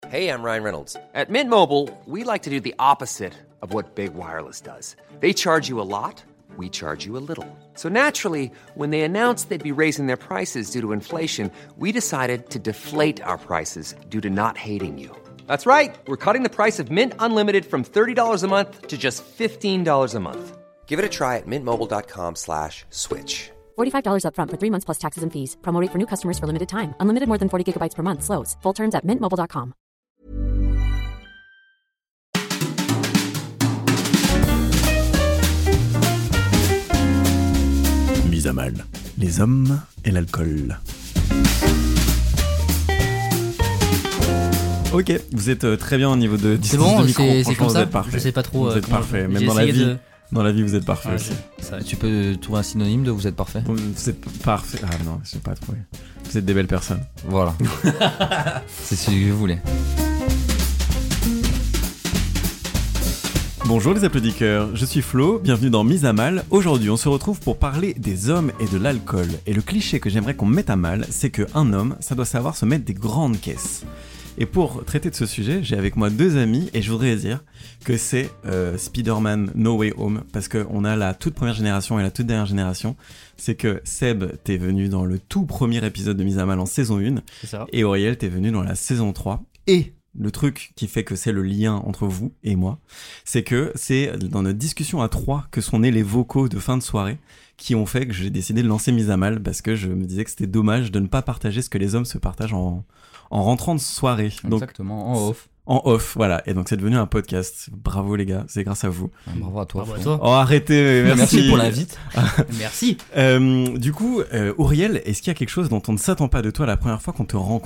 Hey, I'm Ryan Reynolds. At Mint Mobile, we like to do the opposite of what Big Wireless does. They charge you a lot, we charge you a little. So naturally, when they announced they'd be raising their prices due to inflation, we decided to deflate our prices due to not hating you. That's right. We're cutting the price of Mint Unlimited from $30 a month to just $15 a month. Give it a try at mintmobile.com/switch. $45 up front for 3 months plus taxes and fees. Promo rate for new customers for limited time. Unlimited more than 40 gigabytes per month. Slows full terms at mintmobile.com. Mise à mal, les hommes et l'alcool. Ok, vous êtes très bien au niveau de distance c'est bon, de micro. c'est comme vous ça. êtes parfait. Je sais pas trop. Vous êtes parfait, même dans la vie. Dans la vie, vous êtes parfait aussi. Tu peux trouver un synonyme de vous êtes parfait. Vous êtes parfait. Ah non, je sais pas trouvé. Vous êtes des belles personnes. Voilà. C'est ce que je voulais. Bonjour les applaudisseurs, je suis Flo, bienvenue dans Mise à mal. Aujourd'hui, on se retrouve pour parler des hommes et de l'alcool. Et le cliché que j'aimerais qu'on mette à mal, c'est qu'un homme, ça doit savoir se mettre des grandes caisses. Et pour traiter de ce sujet, j'ai avec moi deux amis et je voudrais dire que c'est Spider-Man No Way Home parce qu'on a la toute première génération et la toute dernière génération. C'est que Seb, t'es venu dans le tout premier épisode de Mise à mal en saison 1 C'est ça. et Auriel, t'es venu dans la saison 3. Et le truc qui fait que c'est le lien entre vous et moi, c'est que c'est dans notre discussion à trois que sont nés les vocaux de fin de soirée qui ont fait que j'ai décidé de lancer Mise à mal parce que je me disais que c'était dommage de ne pas partager ce que les hommes se partagent en rentrant de soirée. Donc, exactement, en off. En off, voilà. Et donc c'est devenu un podcast. Bravo les gars, c'est grâce à vous. Bravo à toi. Bravo à toi. Oh arrêtez, merci. Merci pour l'invite. Merci. Du coup, Auriel, est-ce qu'il y a quelque chose dont on ne s'attend pas de toi la première fois qu'on te rencontre ?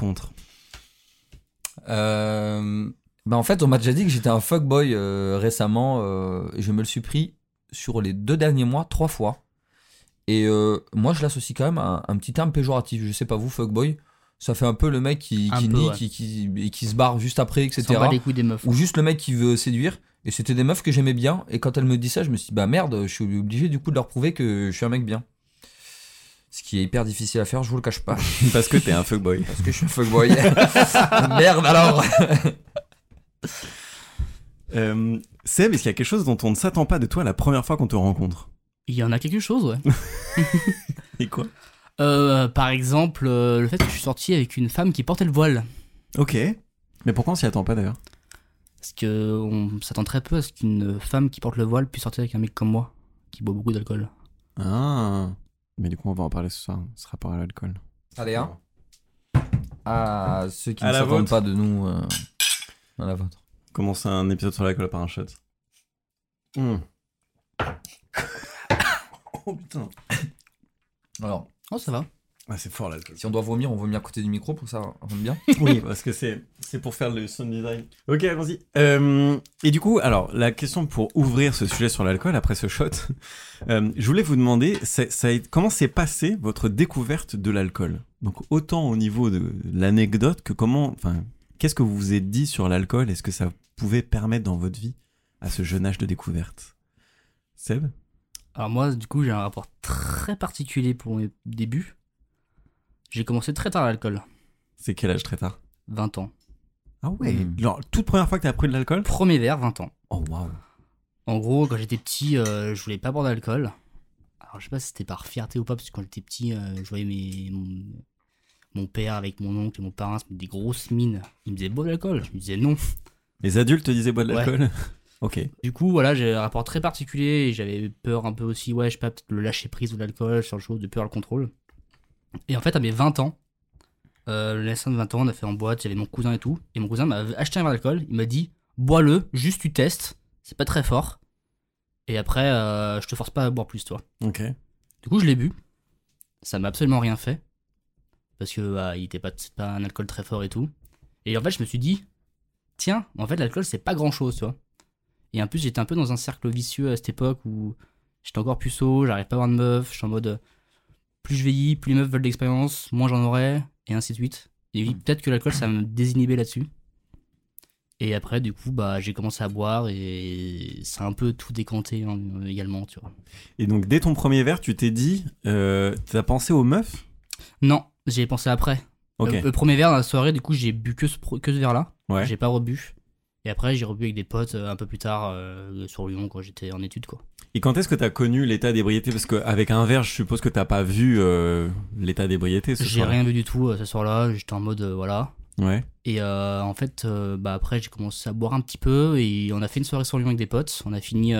En fait, on m'a déjà dit que j'étais un fuckboy récemment. Et je me le suis pris sur les 2 derniers mois 3 fois. Et moi, je l'associe quand même à un petit terme péjoratif. Je sais pas vous, fuckboy. Ça fait un peu le mec qui nique, ouais. qui se barre juste après, etc. S'en bat les couilles des meufs. Ou juste le mec qui veut séduire. Et c'était des meufs que j'aimais bien. Et quand elle me dit ça, je me suis dit, bah merde, je suis obligé du coup de leur prouver que je suis un mec bien. Ce qui est hyper difficile à faire, je vous le cache pas. Parce que t'es un fuckboy. Parce que je suis un fuckboy. Merde alors. Seb, est-ce qu'il y a quelque chose dont on ne s'attend pas de toi la première fois qu'on te rencontre ? Il y en a quelque chose, ouais. Et quoi ? Par exemple, le fait que je suis sorti avec une femme qui portait le voile. Ok. Mais pourquoi on s'y attend pas d'ailleurs ? Parce qu'on s'attend très peu à ce qu'une femme qui porte le voile puisse sortir avec un mec comme moi, qui boit beaucoup d'alcool. Ah. Mais du coup, on va en parler ce soir, ce rapport à l'alcool. Allez, hein. À ceux qui à ne s'attendent vôtre. pas de nous, à la vôtre. Commence un épisode sur l'alcool par un shot. Oh putain. Alors, Oh, ça va. Ah, c'est fort l'alcool. si on doit vomir, on vomit à côté du micro pour que ça rentre bien. Oui, parce que c'est pour faire le sound design. Ok, allons-y. Et du coup, alors, la question pour ouvrir ce sujet sur l'alcool, après ce shot, je voulais vous demander, comment s'est passée votre découverte de l'alcool ? Donc, autant au niveau de l'anecdote que qu'est-ce que vous vous êtes dit sur l'alcool ? Est-ce que ça pouvait permettre dans votre vie à ce jeune âge de découverte ? Seb ? Alors moi, du coup, j'ai un rapport très particulier pour mes débuts. J'ai commencé très tard l'alcool. C'est quel âge très tard ? 20 ans. Ah ouais. Alors, toute première fois que t'as pris de l'alcool ? Premier verre, 20 ans. Oh waouh. En gros, quand j'étais petit, je voulais pas boire d'alcool. Alors je sais pas si c'était par fierté ou pas, parce que quand j'étais petit, je voyais mon père avec mon oncle et mon parrain se mettre des grosses mines. Ils me disaient bois de l'alcool. Je me disais non. Les adultes te disaient bois de l'alcool ? Ok. Du coup, voilà, j'ai un rapport très particulier et j'avais peur un peu aussi, je sais pas, peut-être le lâcher prise de l'alcool, sur le chose de peur le contrôle. Et en fait, à mes 20 ans, le naissant de 20 ans, on a fait en boîte, j'avais mon cousin et tout. Et mon cousin m'a acheté un verre d'alcool, il m'a dit bois-le, juste tu testes, c'est pas très fort. Et après, je te force pas à boire plus, toi. Ok. Du coup, je l'ai bu. Ça m'a absolument rien fait. Parce que il était pas un alcool très fort et tout. Et en fait, je me suis dit, tiens, en fait, l'alcool, c'est pas grand chose, tu vois. Et en plus, j'étais un peu dans un cercle vicieux à cette époque où j'étais encore puceau, j'arrivais pas à avoir de meuf, je suis en mode plus je vieillis, plus les meufs veulent de l'expérience, moins j'en aurai, et ainsi de suite. Et oui, peut-être que l'alcool, ça me désinhibait là-dessus. Et après, du coup, j'ai commencé à boire et ça a un peu tout décanté également, tu vois. Et donc, dès ton premier verre, tu t'es dit, t'as pensé aux meufs ? Non, j'y ai pensé après. Ok. Le premier verre dans la soirée, du coup, j'ai bu que ce verre-là. Ouais. J'ai pas rebu. Et après, j'ai rebu avec des potes un peu plus tard sur Lyon, quand j'étais en études, quoi. Et quand est-ce que t'as connu l'état d'ébriété? Parce qu'avec un verre, je suppose que t'as pas vu l'état d'ébriété ce J'ai soir-là. rien vu du tout ce soir-là. J'étais en mode voilà. Ouais. Et en fait, après, j'ai commencé à boire un petit peu et on a fait une soirée sur Lyon avec des potes. On a fini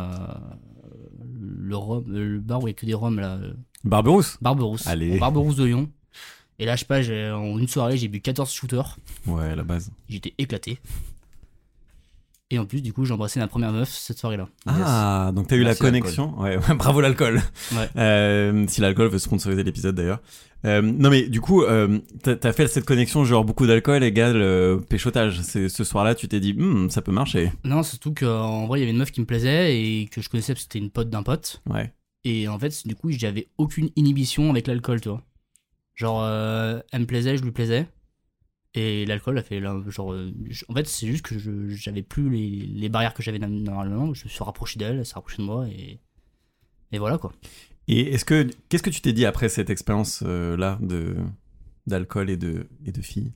le bar où il y a que des rhums là. Barberousse. Barberousse. Allez. Au Barberousse de Lyon. Et là, je sais pas, en une soirée, j'ai bu 14 shooters. Ouais, la base. J'étais éclaté. Et en plus, du coup, j'ai embrassé ma première meuf cette soirée-là. Ah, donc t'as eu Merci, la connexion. Ouais, bravo l'alcool. Ouais. Si l'alcool veut sponsoriser l'épisode d'ailleurs. Non mais du coup, t'as fait cette connexion genre beaucoup d'alcool égale péchotage. Ce soir-là, tu t'es dit, ça peut marcher. Non, surtout qu'en vrai, il y avait une meuf qui me plaisait et que je connaissais parce que c'était une pote d'un pote. Ouais. Et en fait, du coup, j'avais aucune inhibition avec l'alcool, tu vois. Genre, elle me plaisait, je lui plaisais. Et l'alcool a fait genre. En fait, c'est juste que j'avais plus les barrières que j'avais normalement. Je me suis rapproché d'elle, elle s'est rapprochée de moi et voilà quoi. Et qu'est-ce que tu t'es dit après cette expérience là d'alcool et de filles?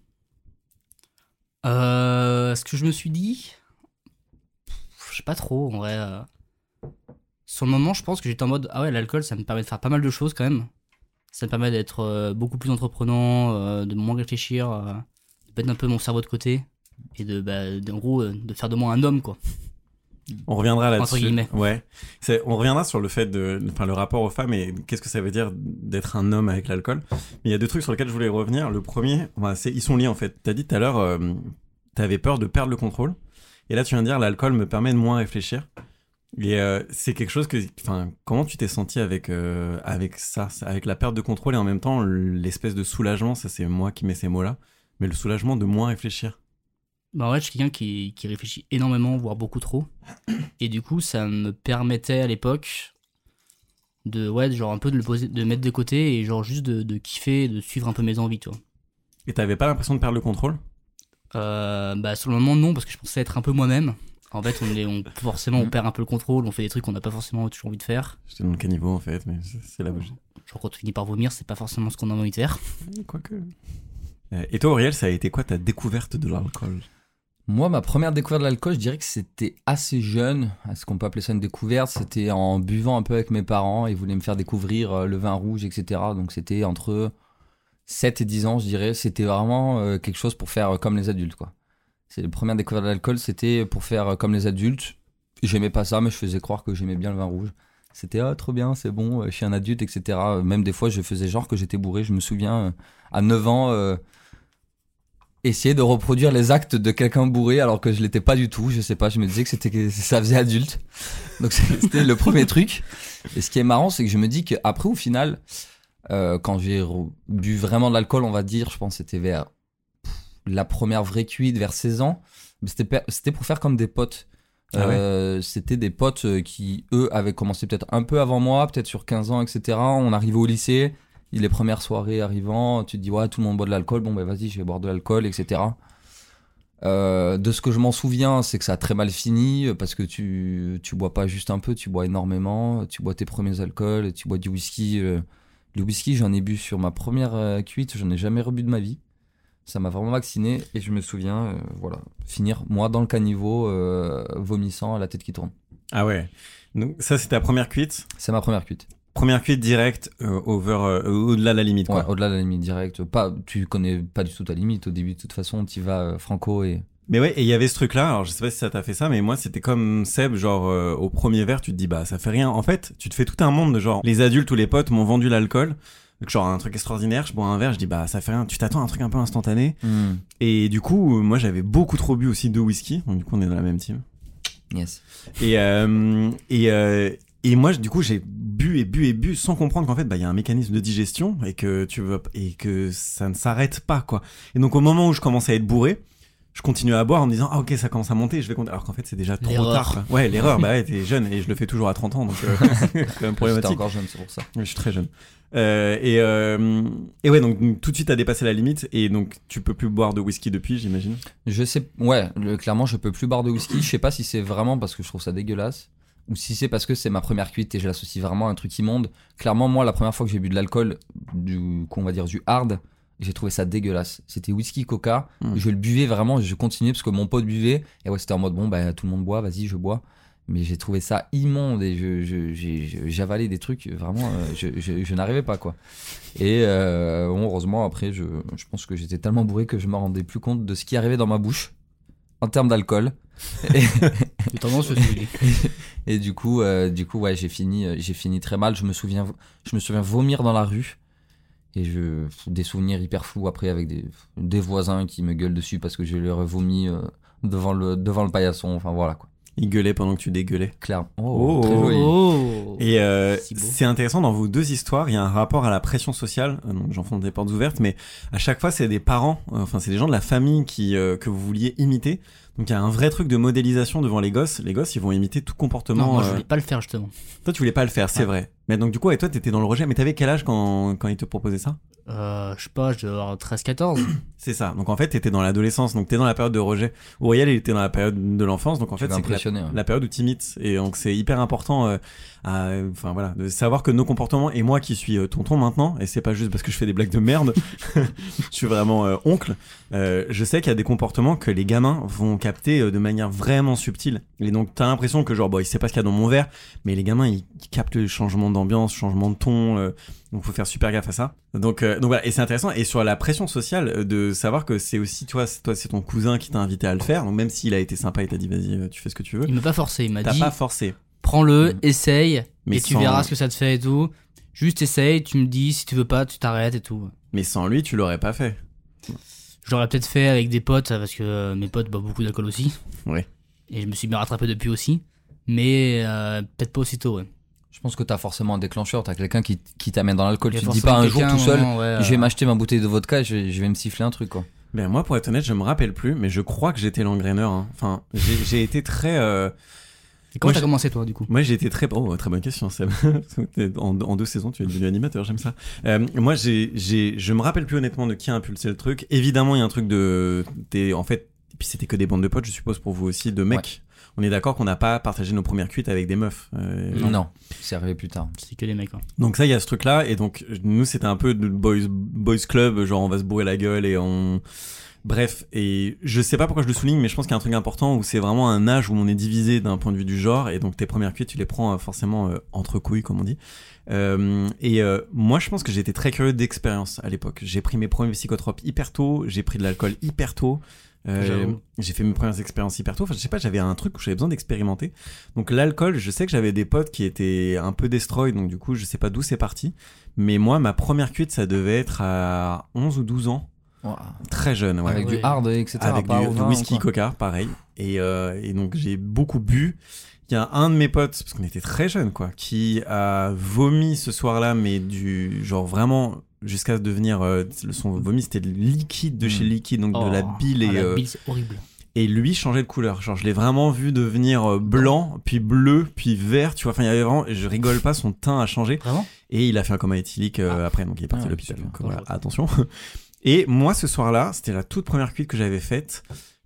Ce que je me suis dit. Je sais pas trop en vrai. Sur le moment, je pense que j'étais en mode ah ouais, l'alcool ça me permet de faire pas mal de choses quand même. Ça me permet d'être beaucoup plus entreprenant, de moins réfléchir, de mettre un peu mon cerveau de côté et en gros, de faire de moi un homme quoi. On reviendra là-dessus. Entre guillemets. Ouais. On reviendra sur le fait le rapport aux femmes et qu'est-ce que ça veut dire d'être un homme avec l'alcool. Mais il y a deux trucs sur lesquels je voulais revenir. Le premier, ils sont liés en fait. T'as dit tout à l'heure, t'avais peur de perdre le contrôle. Et là, tu viens de dire, l'alcool me permet de moins réfléchir. Et c'est quelque chose comment tu t'es senti avec ça, avec la perte de contrôle et en même temps l'espèce de soulagement, ça c'est moi qui mets ces mots-là, mais le soulagement de moins réfléchir. Bah ouais, je suis quelqu'un qui réfléchit énormément, voire beaucoup trop. Et du coup, ça me permettait à l'époque genre un peu de le poser, de mettre de côté et genre juste de kiffer, de suivre un peu mes envies, tu vois. Et t'avais pas l'impression de perdre le contrôle? Sur le moment, non, parce que je pensais être un peu moi-même. En fait, on perd un peu le contrôle, on fait des trucs qu'on n'a pas forcément toujours envie de faire. J'étais dans le caniveau en fait, mais c'est la bougie. Genre quand tu finis par vomir, c'est pas forcément ce qu'on a envie de faire. Quoique. Et toi, Auriel, ça a été quoi ta découverte de l'alcool? Moi, ma première découverte de l'alcool, je dirais que c'était assez jeune. Est-ce qu'on peut appeler ça une découverte? C'était en buvant un peu avec mes parents. Ils voulaient me faire découvrir le vin rouge, etc. Donc c'était entre 7 et 10 ans, je dirais. C'était vraiment quelque chose pour faire comme les adultes, quoi. C'est la première découverte de l'alcool, c'était pour faire comme les adultes. J'aimais pas ça, mais je faisais croire que j'aimais bien le vin rouge. C'était trop bien, c'est bon, je suis un adulte, etc. Même des fois, je faisais genre que j'étais bourré. Je me souviens, à 9 ans, essayer de reproduire les actes de quelqu'un bourré alors que je l'étais pas du tout. Je sais pas, je me disais que ça faisait adulte. Donc c'était le premier truc. Et ce qui est marrant, c'est que je me dis qu'après, au final, quand j'ai bu vraiment de l'alcool, on va dire, je pense que c'était vers la première vraie cuite, vers 16 ans, c'était pour faire comme des potes. C'était des potes qui, eux, avaient commencé peut-être un peu avant moi, peut-être sur 15 ans, etc. On arrivait au lycée, les premières soirées arrivant, tu te dis, ouais, tout le monde boit de l'alcool, bon, bah vas-y, je vais boire de l'alcool, etc. De ce que je m'en souviens, c'est que ça a très mal fini, parce que tu bois pas juste un peu, tu bois énormément, tu bois tes premiers alcools, tu bois du whisky. Le whisky, j'en ai bu sur ma première cuite, j'en ai jamais rebu de ma vie. Ça m'a vraiment vacciné et je me souviens, finir moi dans le caniveau, vomissant à la tête qui tourne. Ah ouais. Donc ça, c'est ta première cuite? C'est ma première cuite. Première cuite directe, au-delà de la limite, quoi. Ouais, au-delà de la limite directe. Tu connais pas du tout ta limite au début, de toute façon, tu vas franco et... Mais ouais, et il y avait ce truc-là, alors je sais pas si ça t'a fait ça, mais moi c'était comme Seb, genre au premier verre, tu te dis bah ça fait rien. En fait, tu te fais tout un monde de genre, les adultes ou les potes m'ont vendu l'alcool. Donc genre un truc extraordinaire, je bois un verre, je dis bah ça fait rien, tu t'attends à un truc un peu instantané. Et du coup, moi j'avais beaucoup trop bu aussi de whisky, donc du coup on est dans la même team. Yes. Et moi du coup j'ai bu sans comprendre qu'en fait bah il y a un mécanisme de digestion et que ça ne s'arrête pas, quoi. Et donc au moment où je commençais à être bourré, je continuais à boire en me disant ah ok ça commence à monter, je vais compter, alors qu'en fait c'est déjà trop tard, quoi. Ouais, l'erreur, bah ouais, t'es jeune et je le fais toujours à 30 ans, donc c'est quand même problématique. J'étais encore jeune, c'est pour ça. Je suis très jeune. Et ouais, donc tout de suite t'as dépassé la limite et donc tu peux plus boire de whisky depuis, j'imagine. Je sais, ouais, clairement je peux plus boire de whisky. Je sais pas si c'est vraiment parce que je trouve ça dégueulasse ou si c'est parce que c'est ma première cuite et je l'associe vraiment à un truc immonde. Clairement, moi la première fois que j'ai bu de l'alcool, on va dire du hard, J'ai trouvé ça dégueulasse. C'était whisky, coca. Je le buvais vraiment, je continuais parce que mon pote buvait. Et ouais, c'était en mode, bon, bah, tout le monde boit, vas-y, je bois. Mais j'ai trouvé ça immonde et j'avalais des trucs, vraiment, je n'arrivais pas, quoi. Et bon, heureusement, après, je pense que j'étais tellement bourré que je me rendais plus compte de ce qui arrivait dans ma bouche en termes d'alcool. J'ai tendance à se Et du coup, ouais, j'ai fini très mal. Je me souviens vomir dans la rue. Et des souvenirs hyper flous après avec des voisins qui me gueulent dessus parce que je leur ai vomi devant le paillasson. Enfin voilà, quoi. Il gueulait pendant que tu dégueulais. Clairement. Oh, très joli. Oh. Et Si beau. c'est intéressant, dans vos deux histoires, il y a un rapport à la pression sociale. Donc j'enfonce des portes ouvertes, mais à chaque fois, c'est des parents, enfin c'est des gens de la famille que vous vouliez imiter. Donc il y a un vrai truc de modélisation devant les gosses. Les gosses, ils vont imiter tout comportement. Non, moi je voulais pas le faire justement. Toi, tu voulais pas le faire, c'est vrai. Mais donc du coup, et toi, t'étais dans le rejet. Mais t'avais quel âge quand ils te proposaient ça ? Je sais pas, je devais avoir 13-14. C'est ça. Donc en fait, t'étais dans l'adolescence. Donc t'es dans la période de rejet. Auriel, il était dans la période de l'enfance. Donc en fait, c'est impressionné, ouais. la période où t'imites. Et donc c'est hyper important, enfin voilà, de savoir que nos comportements. Et moi, qui suis tonton maintenant, et c'est pas juste parce que je fais des blagues de merde. Je suis vraiment oncle. Je sais qu'il y a des comportements que les gamins vont capter de manière vraiment subtile. Et donc t'as l'impression que genre, bon, il sait pas ce qu'il y a dans mon verre, mais les gamins, ils captent le changement d'ambiance, changement de ton. Donc faut faire super gaffe à ça. Donc voilà, et c'est intéressant. Et sur la pression sociale, de savoir que c'est aussi toi, c'est ton cousin qui t'a invité à le faire. Donc même s'il a été sympa, il t'a dit vas-y, tu fais ce que tu veux. Il m'a pas forcé, il m'a T'as dit pas forcé. prends-le, essaye, Mais et tu sans- verras ce que ça te fait et tout. Juste essaye, tu me dis, si tu veux pas, tu t'arrêtes et tout. Mais sans lui, tu l'aurais pas fait. Je l'aurais peut-être fait avec des potes, parce que mes potes boivent beaucoup d'alcool aussi. Ouais. Et je me suis bien rattrapé depuis aussi. Mais peut-être pas aussitôt, ouais. Je pense que t'as forcément un déclencheur, t'as quelqu'un qui t'amène dans l'alcool. Il y a Tu te dis forcément pas un jour quelqu'un, tout seul, ouais, je vais m'acheter ma bouteille de vodka et je vais me siffler un truc, quoi. Ben moi, pour être honnête, je me rappelle plus, mais je crois que j'étais l'engraineur. Hein. Enfin, j'ai été très. Et comment Moi, t'as je- commencé toi du coup? Moi, j'ai été très. Oh, très bonne question, Seb. en 2 saisons, tu es devenu animateur, j'aime ça. Moi, je me rappelle plus honnêtement de qui a impulsé le truc. Évidemment, il y a un truc en fait, et puis c'était que des bandes de potes, je suppose, pour vous aussi, de mecs. Ouais. On est d'accord qu'on n'a pas partagé nos premières cuites avec des meufs. Non, c'est arrivé plus tard. C'est que des mecs, hein. Donc ça, il y a ce truc-là, et donc nous, c'était un peu de boys club, genre on va se bourrer la gueule et on... Bref, et je sais pas pourquoi je le souligne, mais je pense qu'il y a un truc important où c'est vraiment un âge où on est divisé d'un point de vue du genre, et donc tes premières cuites, tu les prends forcément entre couilles, comme on dit. Moi, je pense que j'étais très curieux d'expérience à l'époque. J'ai pris mes premiers psychotropes hyper tôt, j'ai pris de l'alcool hyper tôt. J'avoue. J'ai fait mes premières expériences hyper tôt. Enfin, je sais pas, j'avais un truc où j'avais besoin d'expérimenter. Donc l'alcool, je sais que j'avais des potes qui étaient un peu destroy, donc du coup, je sais pas d'où c'est parti. Mais moi, ma première cuite, ça devait être à 11 ou 12 ans. Wow. Très jeune, ouais. Avec ouais. du hard, etc. Avec pas au du vin, whisky, quoi. coca, pareil. Et donc j'ai beaucoup bu. Il y a un de mes potes, parce qu'on était très jeunes, quoi, qui a vomi ce soir-là, mais du genre vraiment jusqu'à devenir son vomi, c'était le liquide de chez liquide, donc de la bile et la bile, c'est horrible. et lui changeait de couleur. Genre je l'ai vraiment vu devenir blanc, puis bleu, puis vert. Tu vois, enfin il y avait vraiment, je rigole pas, son teint a changé. Vraiment? Et il a fait un coma éthylique après, donc il est parti à l'hôpital. super. Donc voilà, attention. Et moi, ce soir-là, c'était la toute première cuite que j'avais faite.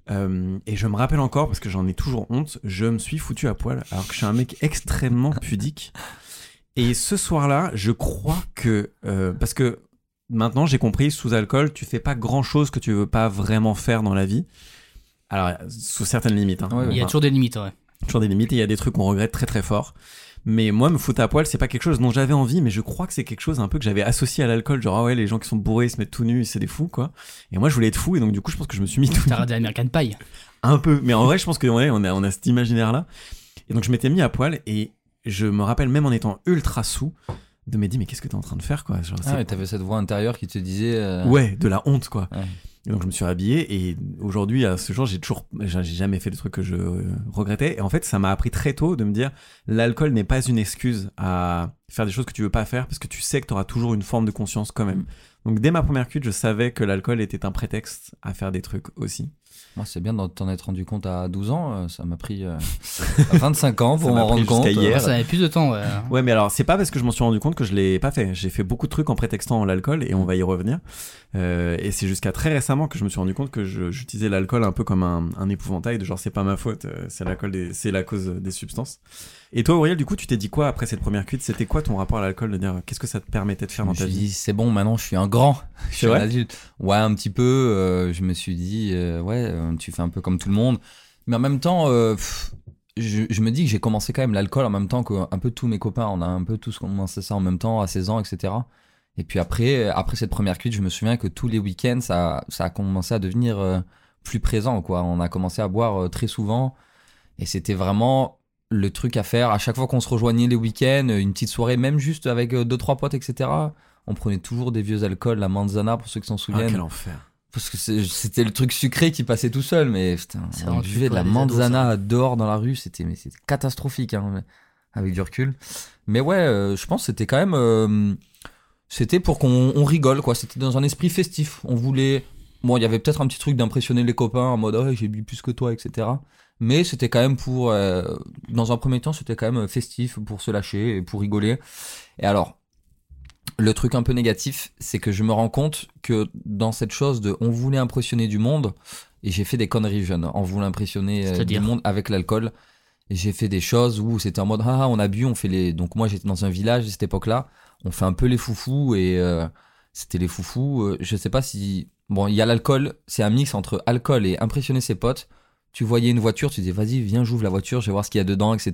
Et je me rappelle encore, parce que j'en ai toujours honte, je me suis foutu à poil, alors que je suis un mec extrêmement pudique. Et ce soir-là, je crois que... parce que maintenant, j'ai compris, sous alcool, tu fais pas grand-chose que tu veux pas vraiment faire dans la vie. Alors, sous certaines limites. Hein. Ouais, Il y a toujours des limites, ouais. Toujours des limites, et il y a des trucs qu'on regrette très très fort. Mais moi, me foutre à poil, c'est pas quelque chose dont j'avais envie, mais je crois que c'est quelque chose un peu que j'avais associé à l'alcool. Genre, ah ouais, les gens qui sont bourrés, ils se mettent tout nus, c'est des fous, quoi. Et moi, je voulais être fou, et donc du coup, je pense que je me suis mis tout T'as regardé American Pie. un peu. Mais en vrai, je pense que ouais, on a cet imaginaire-là. Et donc, je m'étais mis à poil, et je me rappelle, même en étant ultra sous, de me dire, mais qu'est-ce que t'es en train de faire, quoi. Genre, Ah, ouais, t'avais cette voix intérieure qui te disait. ouais, de la honte, quoi. Ouais. Et donc je me suis habillé et aujourd'hui à ce jour j'ai jamais fait des trucs que je regrettais et en fait ça m'a appris très tôt de me dire l'alcool n'est pas une excuse à faire des choses que tu veux pas faire parce que tu sais que tu auras toujours une forme de conscience quand même. Donc dès ma première cuite je savais que l'alcool était un prétexte à faire des trucs aussi. Moi, c'est bien de t'en être rendu compte à 12 ans. Ça m'a pris 25 ans pour Ça m'a m'en pris rendre compte. jusqu'à hier. Moi, ça avait plus de temps, ouais. Ouais mais alors c'est pas parce que je m'en suis rendu compte que je l'ai pas fait. J'ai fait beaucoup de trucs en prétextant l'alcool et on va y revenir. Et c'est jusqu'à très récemment que je me suis rendu compte que j'utilisais l'alcool un peu comme un épouvantail de genre c'est pas ma faute, c'est l'alcool, c'est la cause des substances. Et toi, Auriel, du coup, tu t'es dit quoi après cette première cuite? C'était quoi ton rapport à l'alcool, de dire qu'est-ce que ça te permettait de faire dans Je ta me suis vie? dit, c'est bon, maintenant je suis un grand. Je suis un vrai adulte. Ouais, un petit peu. Je me suis dit, tu fais un peu comme tout le monde. Mais en même temps, je me dis que j'ai commencé quand même l'alcool en même temps qu'un peu tous mes copains. On a un peu tous commencé ça en même temps, à 16 ans, etc. Et puis après cette première cuite, je me souviens que tous les week-ends, ça a commencé à devenir plus présent, quoi. On a commencé à boire très souvent. Et c'était vraiment le truc à faire. À chaque fois qu'on se rejoignait les week-ends, une petite soirée, même juste avec 2-3 potes, etc. On prenait toujours des vieux alcools, la manzana, pour ceux qui s'en Ah, souviennent. quel enfer. Parce que c'était le truc sucré qui passait tout seul. Mais putain, C'est on vraiment buvait de la des ados, manzana dehors dans la rue. C'était catastrophique, hein, avec du recul. Mais ouais, je pense que c'était quand même... c'était pour qu'on rigole, quoi. C'était dans un esprit festif. On voulait... Bon, il y avait peut-être un petit truc d'impressionner les copains en mode oh, j'ai bu plus que toi, etc. Mais c'était quand même pour... dans un premier temps, c'était quand même festif pour se lâcher et pour rigoler. Et alors, le truc un peu négatif, c'est que je me rends compte que dans cette chose de on voulait impressionner du monde, et j'ai fait des conneries jeunes, on voulait impressionner du C'est-à-dire monde avec l'alcool. Et j'ai fait des choses où c'était en mode on a bu, on fait les... Donc moi j'étais dans un village à cette époque-là, on fait un peu les foufous et c'était les foufous. Je sais pas si... Bon, il y a l'alcool, c'est un mix entre alcool et impressionner ses potes. Tu voyais une voiture, tu disais vas-y viens j'ouvre la voiture, je vais voir ce qu'il y a dedans, etc.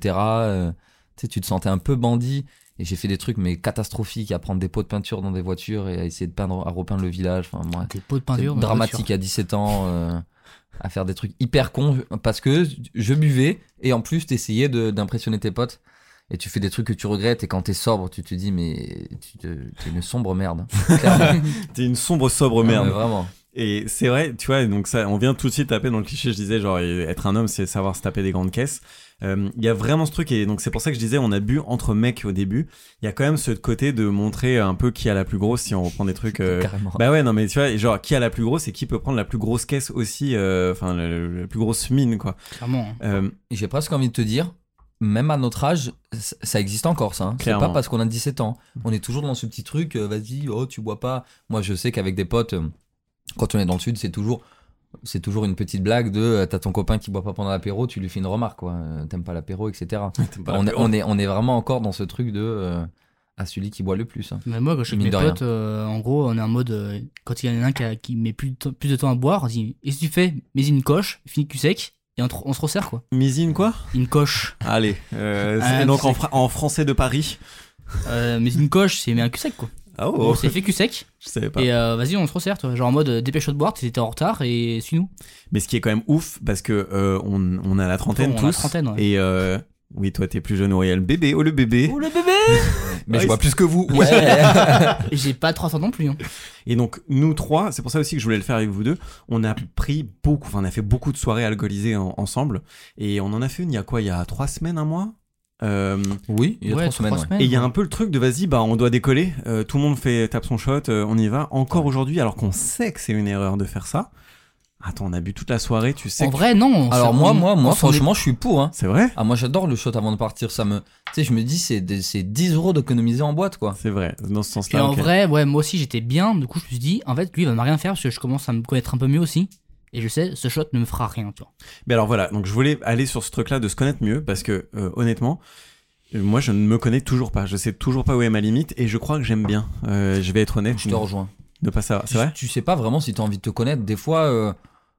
Tu sais, tu te sentais un peu bandit. Et j'ai fait des trucs mais catastrophiques, à prendre des pots de peinture dans des voitures et à essayer de peindre, à repeindre le village. Enfin, moi, Des pots de peinture. c'est dramatique à 17 ans, à faire des trucs hyper cons parce que je buvais et en plus t'essayais d'impressionner tes potes. Et tu fais des trucs que tu regrettes et quand t'es sobre, tu te dis mais t'es une sombre merde. Clairement. T'es une sombre sobre Non, merde. mais vraiment. Et c'est vrai, tu vois, donc ça, on vient tout de suite taper dans le cliché. Je disais, genre, être un homme, c'est savoir se taper des grandes caisses. Il y a vraiment ce truc, et donc c'est pour ça que je disais, on a bu entre mecs au début. Il y a quand même ce côté de montrer un peu qui a la plus grosse, si on reprend des trucs. Carrément. Bah ouais, non, mais tu vois, genre, qui a la plus grosse et qui peut prendre la plus grosse caisse aussi, enfin, la plus grosse mine, quoi. Clairement. Hein. Et j'ai presque envie de te dire, même à notre âge, ça existe encore ça. Hein. C'est Clairement. pas parce qu'on a 17 ans. On est toujours dans ce petit truc, vas-y, oh tu bois pas. Moi je sais qu'avec des potes, quand on est dans le sud, c'est toujours une petite blague de t'as ton copain qui boit pas pendant l'apéro, tu lui fais une remarque quoi. T'aimes pas l'apéro, etc. On est vraiment encore dans ce truc de à celui qui boit le plus. Hein. Mais moi, quand je suis avec Mine mes de potes, en gros, on est en mode. Quand il y en a un qui met plus de temps à boire, on dit qu'est-ce que tu fais? Mets une coche, finis cul sec, et on se resserre quoi. Misine, quoi? Une coche. Allez, c'est donc cul sec. en français de Paris. Mais une coche, c'est mais un cul sec quoi. Ah oh, Bon, c'est fait cul sec. je savais pas. Et vas-y, on se resserre, toi. Genre en mode dépêche-toi de boire, t'étais en retard et suis-nous. Mais ce qui est quand même ouf, parce que on a la trentaine On a tous. la trentaine, ouais. Et oui, toi t'es plus jeune, Auriel. Bébé, oh le bébé. Oh le bébé! Mais Ouais, je bois c'est- plus que vous. Ouais. Et j'ai pas 300 non plus. Hein. Et donc nous trois, c'est pour ça aussi que je voulais le faire avec vous deux. On a pris beaucoup, enfin on a fait beaucoup de soirées alcoolisées ensemble. Et on en a fait une il y a quoi? Il y a 3 semaines, un mois. Oui, il y a Ouais, 3 semaines. 3 ouais. Et il y a un peu le truc de vas-y, bah on doit décoller. Tout le monde tape son shot, on y va. Encore aujourd'hui, alors qu'on sait que c'est une erreur de faire ça. Attends, on a bu toute la soirée, tu sais. En vrai, non. Alors moi franchement je suis pour. Hein. C'est vrai? Ah moi j'adore le shot avant de partir. Ça me, tu sais, je me dis c'est 10 euros d'économiser en boîte quoi. C'est vrai, dans ce Et sens-là. en ok. vrai, ouais, moi aussi j'étais bien. Du coup, je me suis dit, en fait, lui il va me rien faire parce que je commence à me connaître un peu mieux aussi. Et je sais, ce shot ne me fera rien, tu vois. Mais alors voilà, donc je voulais aller sur ce truc-là de se connaître mieux parce que honnêtement, moi je ne me connais toujours pas. Je sais toujours pas où est ma limite et je crois que j'aime bien. Je vais être honnête. Je te rejoins. De pas savoir. C'est vrai? Tu sais pas vraiment si t'as envie de te connaître. Des fois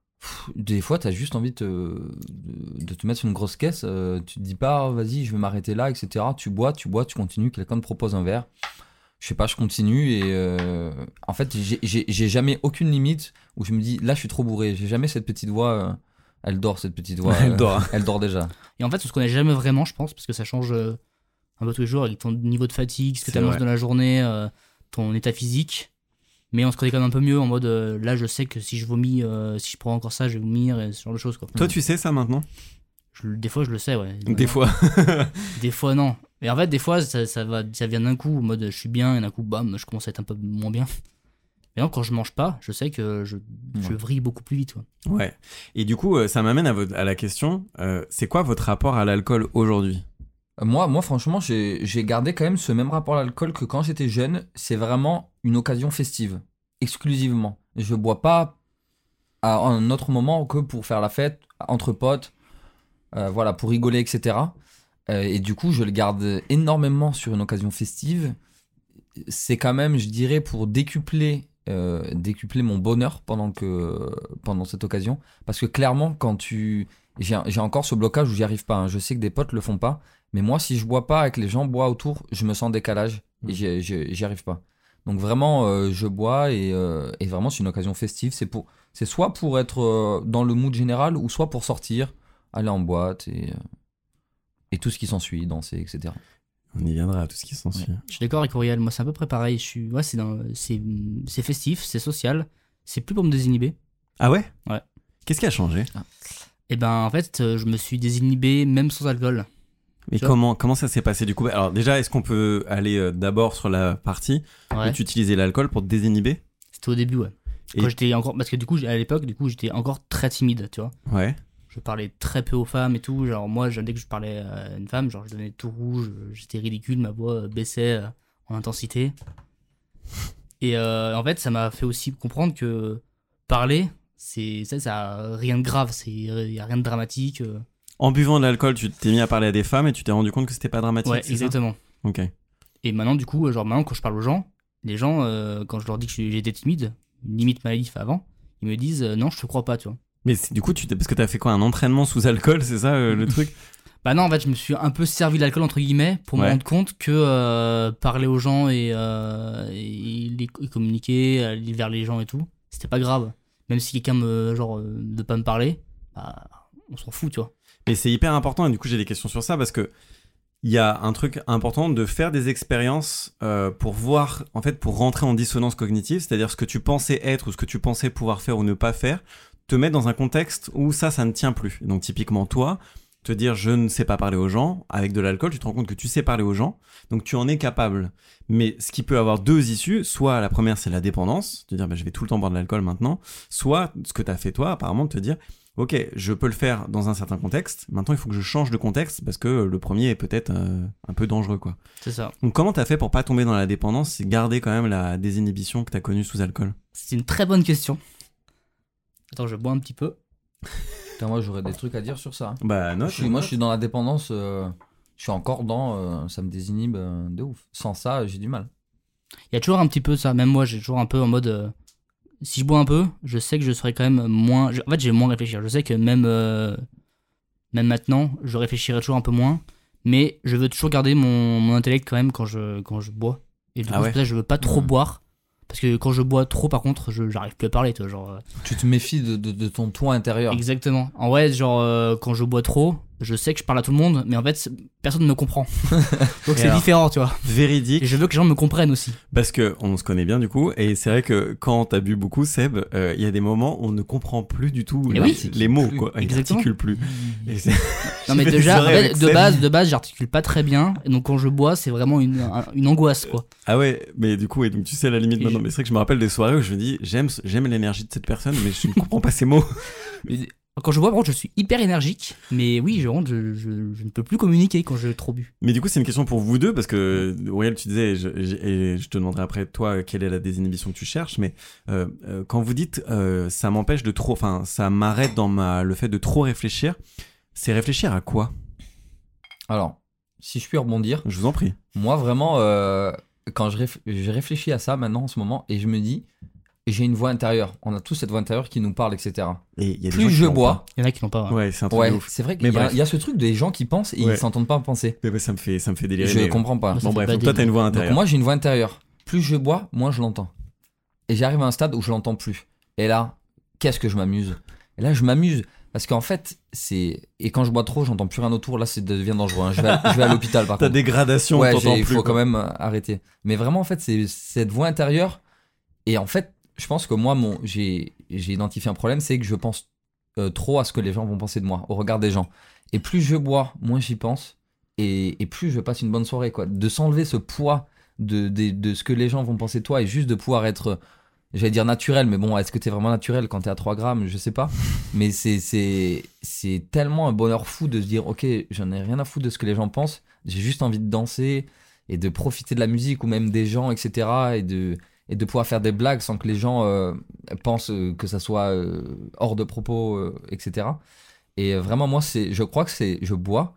t'as juste envie de te mettre sur une grosse caisse. Tu te dis pas vas-y je vais m'arrêter là, etc. Tu bois, tu continues. Quelqu'un te propose un verre. Je sais pas, je continue et en fait j'ai jamais aucune limite où je me dis là je suis trop bourré. J'ai jamais cette petite voix. Elle dort cette petite voix. Elle dort. Elle dort déjà. Et en fait, on se connaît jamais vraiment, je pense, parce que ça change un peu tous les jours avec ton niveau de fatigue, ce que C'est tu manges vrai. dans la journée, ton état physique. Mais on se connaît quand même un peu mieux en mode là, je sais que si je vomis, si je prends encore ça, je vais vomir et ce genre de choses quoi. Toi tu sais ça maintenant? Des fois, je le sais, ouais. Des fois. Des fois, non. Et en fait, des fois, ça vient d'un coup, en mode je suis bien, et d'un coup, bam, je commence à être un peu moins bien. Mais non, quand je mange pas, je sais que je vrille beaucoup plus vite. Ouais. Ouais. Et du coup, ça m'amène à la question, c'est quoi votre rapport à l'alcool aujourd'hui? Moi, franchement, j'ai gardé quand même ce même rapport à l'alcool que quand j'étais jeune. C'est vraiment une occasion festive, exclusivement. Je bois pas à un autre moment que pour faire la fête, entre potes, voilà, pour rigoler, etc. Et du coup, je le garde énormément sur une occasion festive. C'est quand même, je dirais, pour décupler mon bonheur pendant cette occasion. Parce que clairement, j'ai encore ce blocage où j'y arrive pas. Hein. Je sais que des potes le font pas. Mais moi, si je bois pas et que les gens boivent autour, je me sens en décalage et j'y arrive pas. Donc vraiment, je bois et vraiment, c'est une occasion festive. C'est soit pour être dans le mood général ou soit pour sortir, aller en boîte et tout ce qui s'ensuit, danser, etc. On y viendra à tout ce qui s'ensuit. Je suis d'accord avec Auriel, moi c'est à peu près pareil. C'est festif, c'est social, c'est plus pour me désinhiber. Ah ouais? Ouais. Qu'est-ce qui a changé? Et ben en fait, je me suis désinhibé même sans alcool. Mais comment ça s'est passé du coup? Alors déjà, est-ce qu'on peut aller d'abord sur la partie où tu utilisais l'alcool pour te désinhiber? C'était au début, ouais. Quand j'étais encore, parce que du coup, à l'époque, j'étais encore très timide, tu vois. Ouais. Je parlais très peu aux femmes et tout. Genre, moi, dès que je parlais à une femme, genre, je donnais tout rouge, j'étais ridicule, ma voix baissait en intensité. Et en fait, ça m'a fait aussi comprendre que parler, ça a rien de grave, il y a rien de dramatique. En buvant de l'alcool, tu t'es mis à parler à des femmes et tu t'es rendu compte que c'était pas dramatique. Ouais, exactement. Ok. Et maintenant, du coup, maintenant, quand je parle aux gens, les gens, quand je leur dis que j'étais timide, limite maladif avant, ils me disent non, je te crois pas, tu vois. Mais du coup, parce que t'as fait quoi, un entraînement sous alcool, c'est ça le truc? Bah non, en fait, je me suis un peu servi de l'alcool, entre guillemets, pour me rendre compte que parler aux gens et communiquer, aller vers les gens et tout, c'était pas grave. Même si quelqu'un de pas me parler, bah, on s'en fout, tu vois. Mais c'est hyper important, et du coup, j'ai des questions sur ça, parce que il y a un truc important de faire des expériences pour voir, en fait, pour rentrer en dissonance cognitive, c'est-à-dire ce que tu pensais être ou ce que tu pensais pouvoir faire ou ne pas faire, te mettre dans un contexte où ça ne tient plus. Donc typiquement toi, te dire je ne sais pas parler aux gens, avec de l'alcool, tu te rends compte que tu sais parler aux gens, donc tu en es capable. Mais ce qui peut avoir deux issues, soit la première c'est la dépendance, te dire je vais tout le temps boire de l'alcool maintenant, soit ce que tu as fait toi apparemment, de te dire ok, je peux le faire dans un certain contexte, maintenant il faut que je change de contexte parce que le premier est peut-être un peu dangereux, quoi. C'est ça. Donc comment t'as fait pour pas tomber dans la dépendance et garder quand même la désinhibition que t'as connue sous alcool? C'est une très bonne question. Attends, je bois un petit peu. Putain, moi j'aurais des trucs à dire sur ça. Bah non. Moi je suis dans la dépendance, je suis encore dans, ça me désinhibe de ouf. Sans ça, j'ai du mal. Il y a toujours un petit peu ça, même moi j'ai toujours un peu en mode... si je bois un peu, je sais que je serai quand même moins... En fait, j'ai moins réfléchir. Je sais que même maintenant, je réfléchirai toujours un peu moins. Mais je veux toujours garder mon intellect quand même quand je bois. Et du coup, c'est pour ça que je veux pas trop boire. Parce que quand je bois trop, par contre, j'arrive plus à parler. Toi, genre, tu te méfies de ton toi intérieur. Exactement. En vrai, genre, quand je bois trop, je sais que je parle à tout le monde, mais en fait, personne ne me comprend. Donc c'est différent, tu vois. Véridique. Et je veux que les gens me comprennent aussi. Parce que on se connaît bien du coup, et c'est vrai que quand t'as bu beaucoup, Seb, il y a des moments où on ne comprend plus du tout les mots, quoi. Il n'articule plus. Et non mais déjà, en fait, de base, j'articule pas très bien, et donc quand je bois, c'est vraiment une angoisse, quoi. Ah ouais, mais du coup, et donc tu sais à la limite maintenant, mais c'est vrai que je me rappelle des soirées où je me dis, j'aime l'énergie de cette personne, mais je ne comprends pas ses mots. Quand je bois, par contre, je suis hyper énergique, mais oui, je ne peux plus communiquer quand j'ai trop bu. Mais du coup, c'est une question pour vous deux, parce que Auriel, tu disais, et je te demanderai après, toi, quelle est la désinhibition que tu cherches, mais quand vous dites ça m'empêche de trop, enfin, ça m'arrête dans le fait de trop réfléchir, c'est réfléchir à quoi? Alors, si je puis rebondir. Je vous en prie. Moi, vraiment, quand je réfléchis à ça maintenant, en ce moment, et je me dis... J'ai une voix intérieure. On a tous cette voix intérieure qui nous parle, etc. Et y a des plus je bois, il y en a qui n'ont pas. Ouais, c'est un truc de ouf. C'est vrai qu'il y a ce truc des gens qui pensent et ils s'entendent pas penser. Mais ça me fait délirer. Je comprends pas. Bon bref, donc toi t'as une voix intérieure. Donc moi j'ai une voix intérieure. Plus je bois, moins je l'entends. Et j'arrive à un stade où je l'entends plus. Et là, qu'est-ce que je m'amuse. Et là je m'amuse parce qu'en fait et quand je bois trop, j'entends plus rien autour. Là, ça devient dangereux. Hein. Je vais à l'hôpital par contre. Ta dégradation, t'entends plus. Il faut quand même arrêter. Mais vraiment en fait c'est cette voix intérieure. Et en fait je pense que moi, j'ai identifié un problème, c'est que je pense trop à ce que les gens vont penser de moi, au regard des gens. Et plus je bois, moins j'y pense, et plus je passe une bonne soirée, quoi. De s'enlever ce poids de ce que les gens vont penser de toi, et juste de pouvoir être, j'allais dire naturel, mais bon, est-ce que t'es vraiment naturel quand t'es à 3 grammes? Je sais pas. Mais c'est tellement un bonheur fou de se dire, ok, j'en ai rien à foutre de ce que les gens pensent, j'ai juste envie de danser, et de profiter de la musique, ou même des gens, etc., et de pouvoir faire des blagues sans que les gens pensent que ça soit hors de propos, etc. Et vraiment, moi, je crois que je bois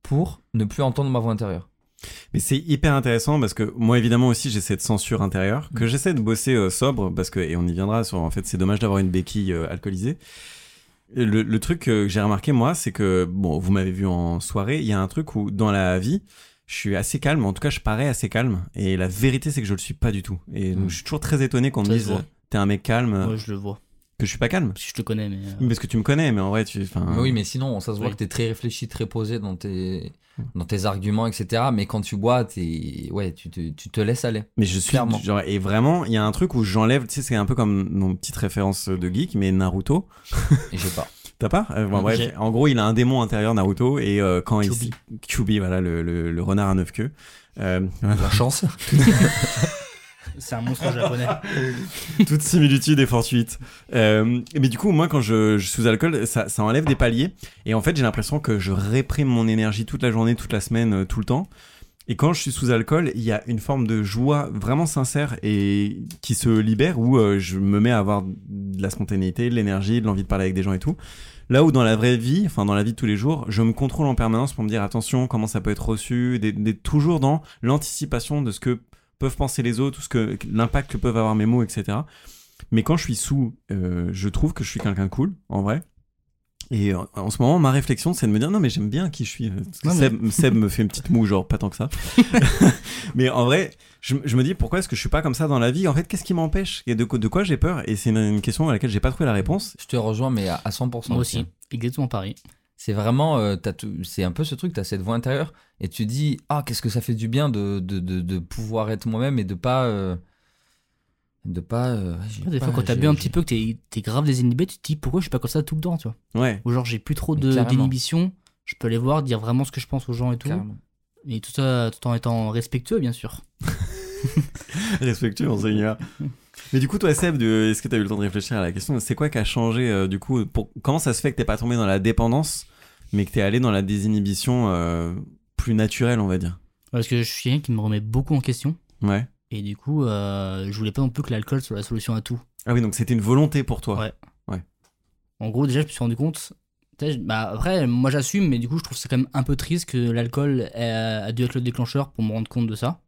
pour ne plus entendre ma voix intérieure. Mais c'est hyper intéressant parce que moi évidemment aussi j'ai cette censure intérieure que j'essaie de bosser sobre parce que, et on y viendra sur, en fait c'est dommage d'avoir une béquille alcoolisée. Le truc que j'ai remarqué moi, c'est que, bon, vous m'avez vu en soirée, il y a un truc où dans la vie je suis assez calme, en tout cas je parais assez calme, et la vérité c'est que je le suis pas du tout, et donc je suis toujours très étonné qu'on me dise t'es un mec calme. Ouais, je le vois. Que je suis pas calme. Si je te connais, mais. Oui, parce que tu me connais, mais en vrai, Oui, mais sinon, ça se voit que t'es très réfléchi, très posé dans tes arguments, etc. Mais quand tu bois, tu te laisses aller. Mais je suis clairement. Genre, et vraiment, il y a un truc où j'enlève, tu sais, c'est un peu comme nos petites références de geek, mais Naruto. Et j'ai pas. T'as pas bon, bref, en gros, il a un démon intérieur, Naruto, et quand Kyuubi, voilà, le renard à 9 queues. La chance. C'est un monstre japonais. Toute similitude est fortuite. Mais du coup, moi, quand je suis sous alcool, ça enlève des paliers. Et en fait, j'ai l'impression que je réprime mon énergie toute la journée, toute la semaine, tout le temps. Et quand je suis sous alcool, il y a une forme de joie vraiment sincère et qui se libère, où je me mets à avoir de la spontanéité, de l'énergie, de l'envie de parler avec des gens et tout. Là où dans la vraie vie, enfin dans la vie de tous les jours, je me contrôle en permanence pour me dire attention, comment ça peut être reçu, d'être toujours dans l'anticipation de ce que peuvent penser les autres, l'impact que peuvent avoir mes mots, etc. Mais quand je suis sous, je trouve que je suis quelqu'un de cool, en vrai. Et en ce moment, ma réflexion, c'est de me dire non, mais j'aime bien qui je suis. Parce que Seb me fait une petite moue, genre pas tant que ça. Mais en vrai, je me dis pourquoi est-ce que je suis pas comme ça dans la vie ? En fait, qu'est-ce qui m'empêche ? Et de quoi j'ai peur ? Et c'est une question à laquelle j'ai pas trouvé la réponse. Je te rejoins, mais à 100%. Moi aussi, exactement pareil. C'est vraiment, c'est un peu ce truc, t'as cette voix intérieure et tu dis qu'est-ce que ça fait du bien de pouvoir être moi-même et de pas. Des fois, quand t'as bu un petit peu, que t'es grave désinhibé, tu te dis pourquoi je suis pas comme ça tout le temps, tu vois. Ouais. Ou genre j'ai plus trop d'inhibition, je peux aller voir, dire vraiment ce que je pense aux gens et tout. Carrément. Et tout ça tout en étant respectueux, bien sûr. Respectueux, monseigneur. Mais du coup, toi, Seb, est-ce que t'as eu le temps de réfléchir à la question ? C'est quoi qui a changé, du coup, comment ça se fait que t'es pas tombé dans la dépendance, mais que t'es allé dans la désinhibition plus naturelle, on va dire ? Parce que je suis quelqu'un qui me remet beaucoup en question. Ouais. Et du coup, je voulais pas non plus que l'alcool soit la solution à tout. Ah oui, donc c'était une volonté pour toi. Ouais. En gros, déjà, je me suis rendu compte. Après, moi j'assume, mais du coup, je trouve ça quand même un peu triste que l'alcool a dû être le déclencheur pour me rendre compte de ça.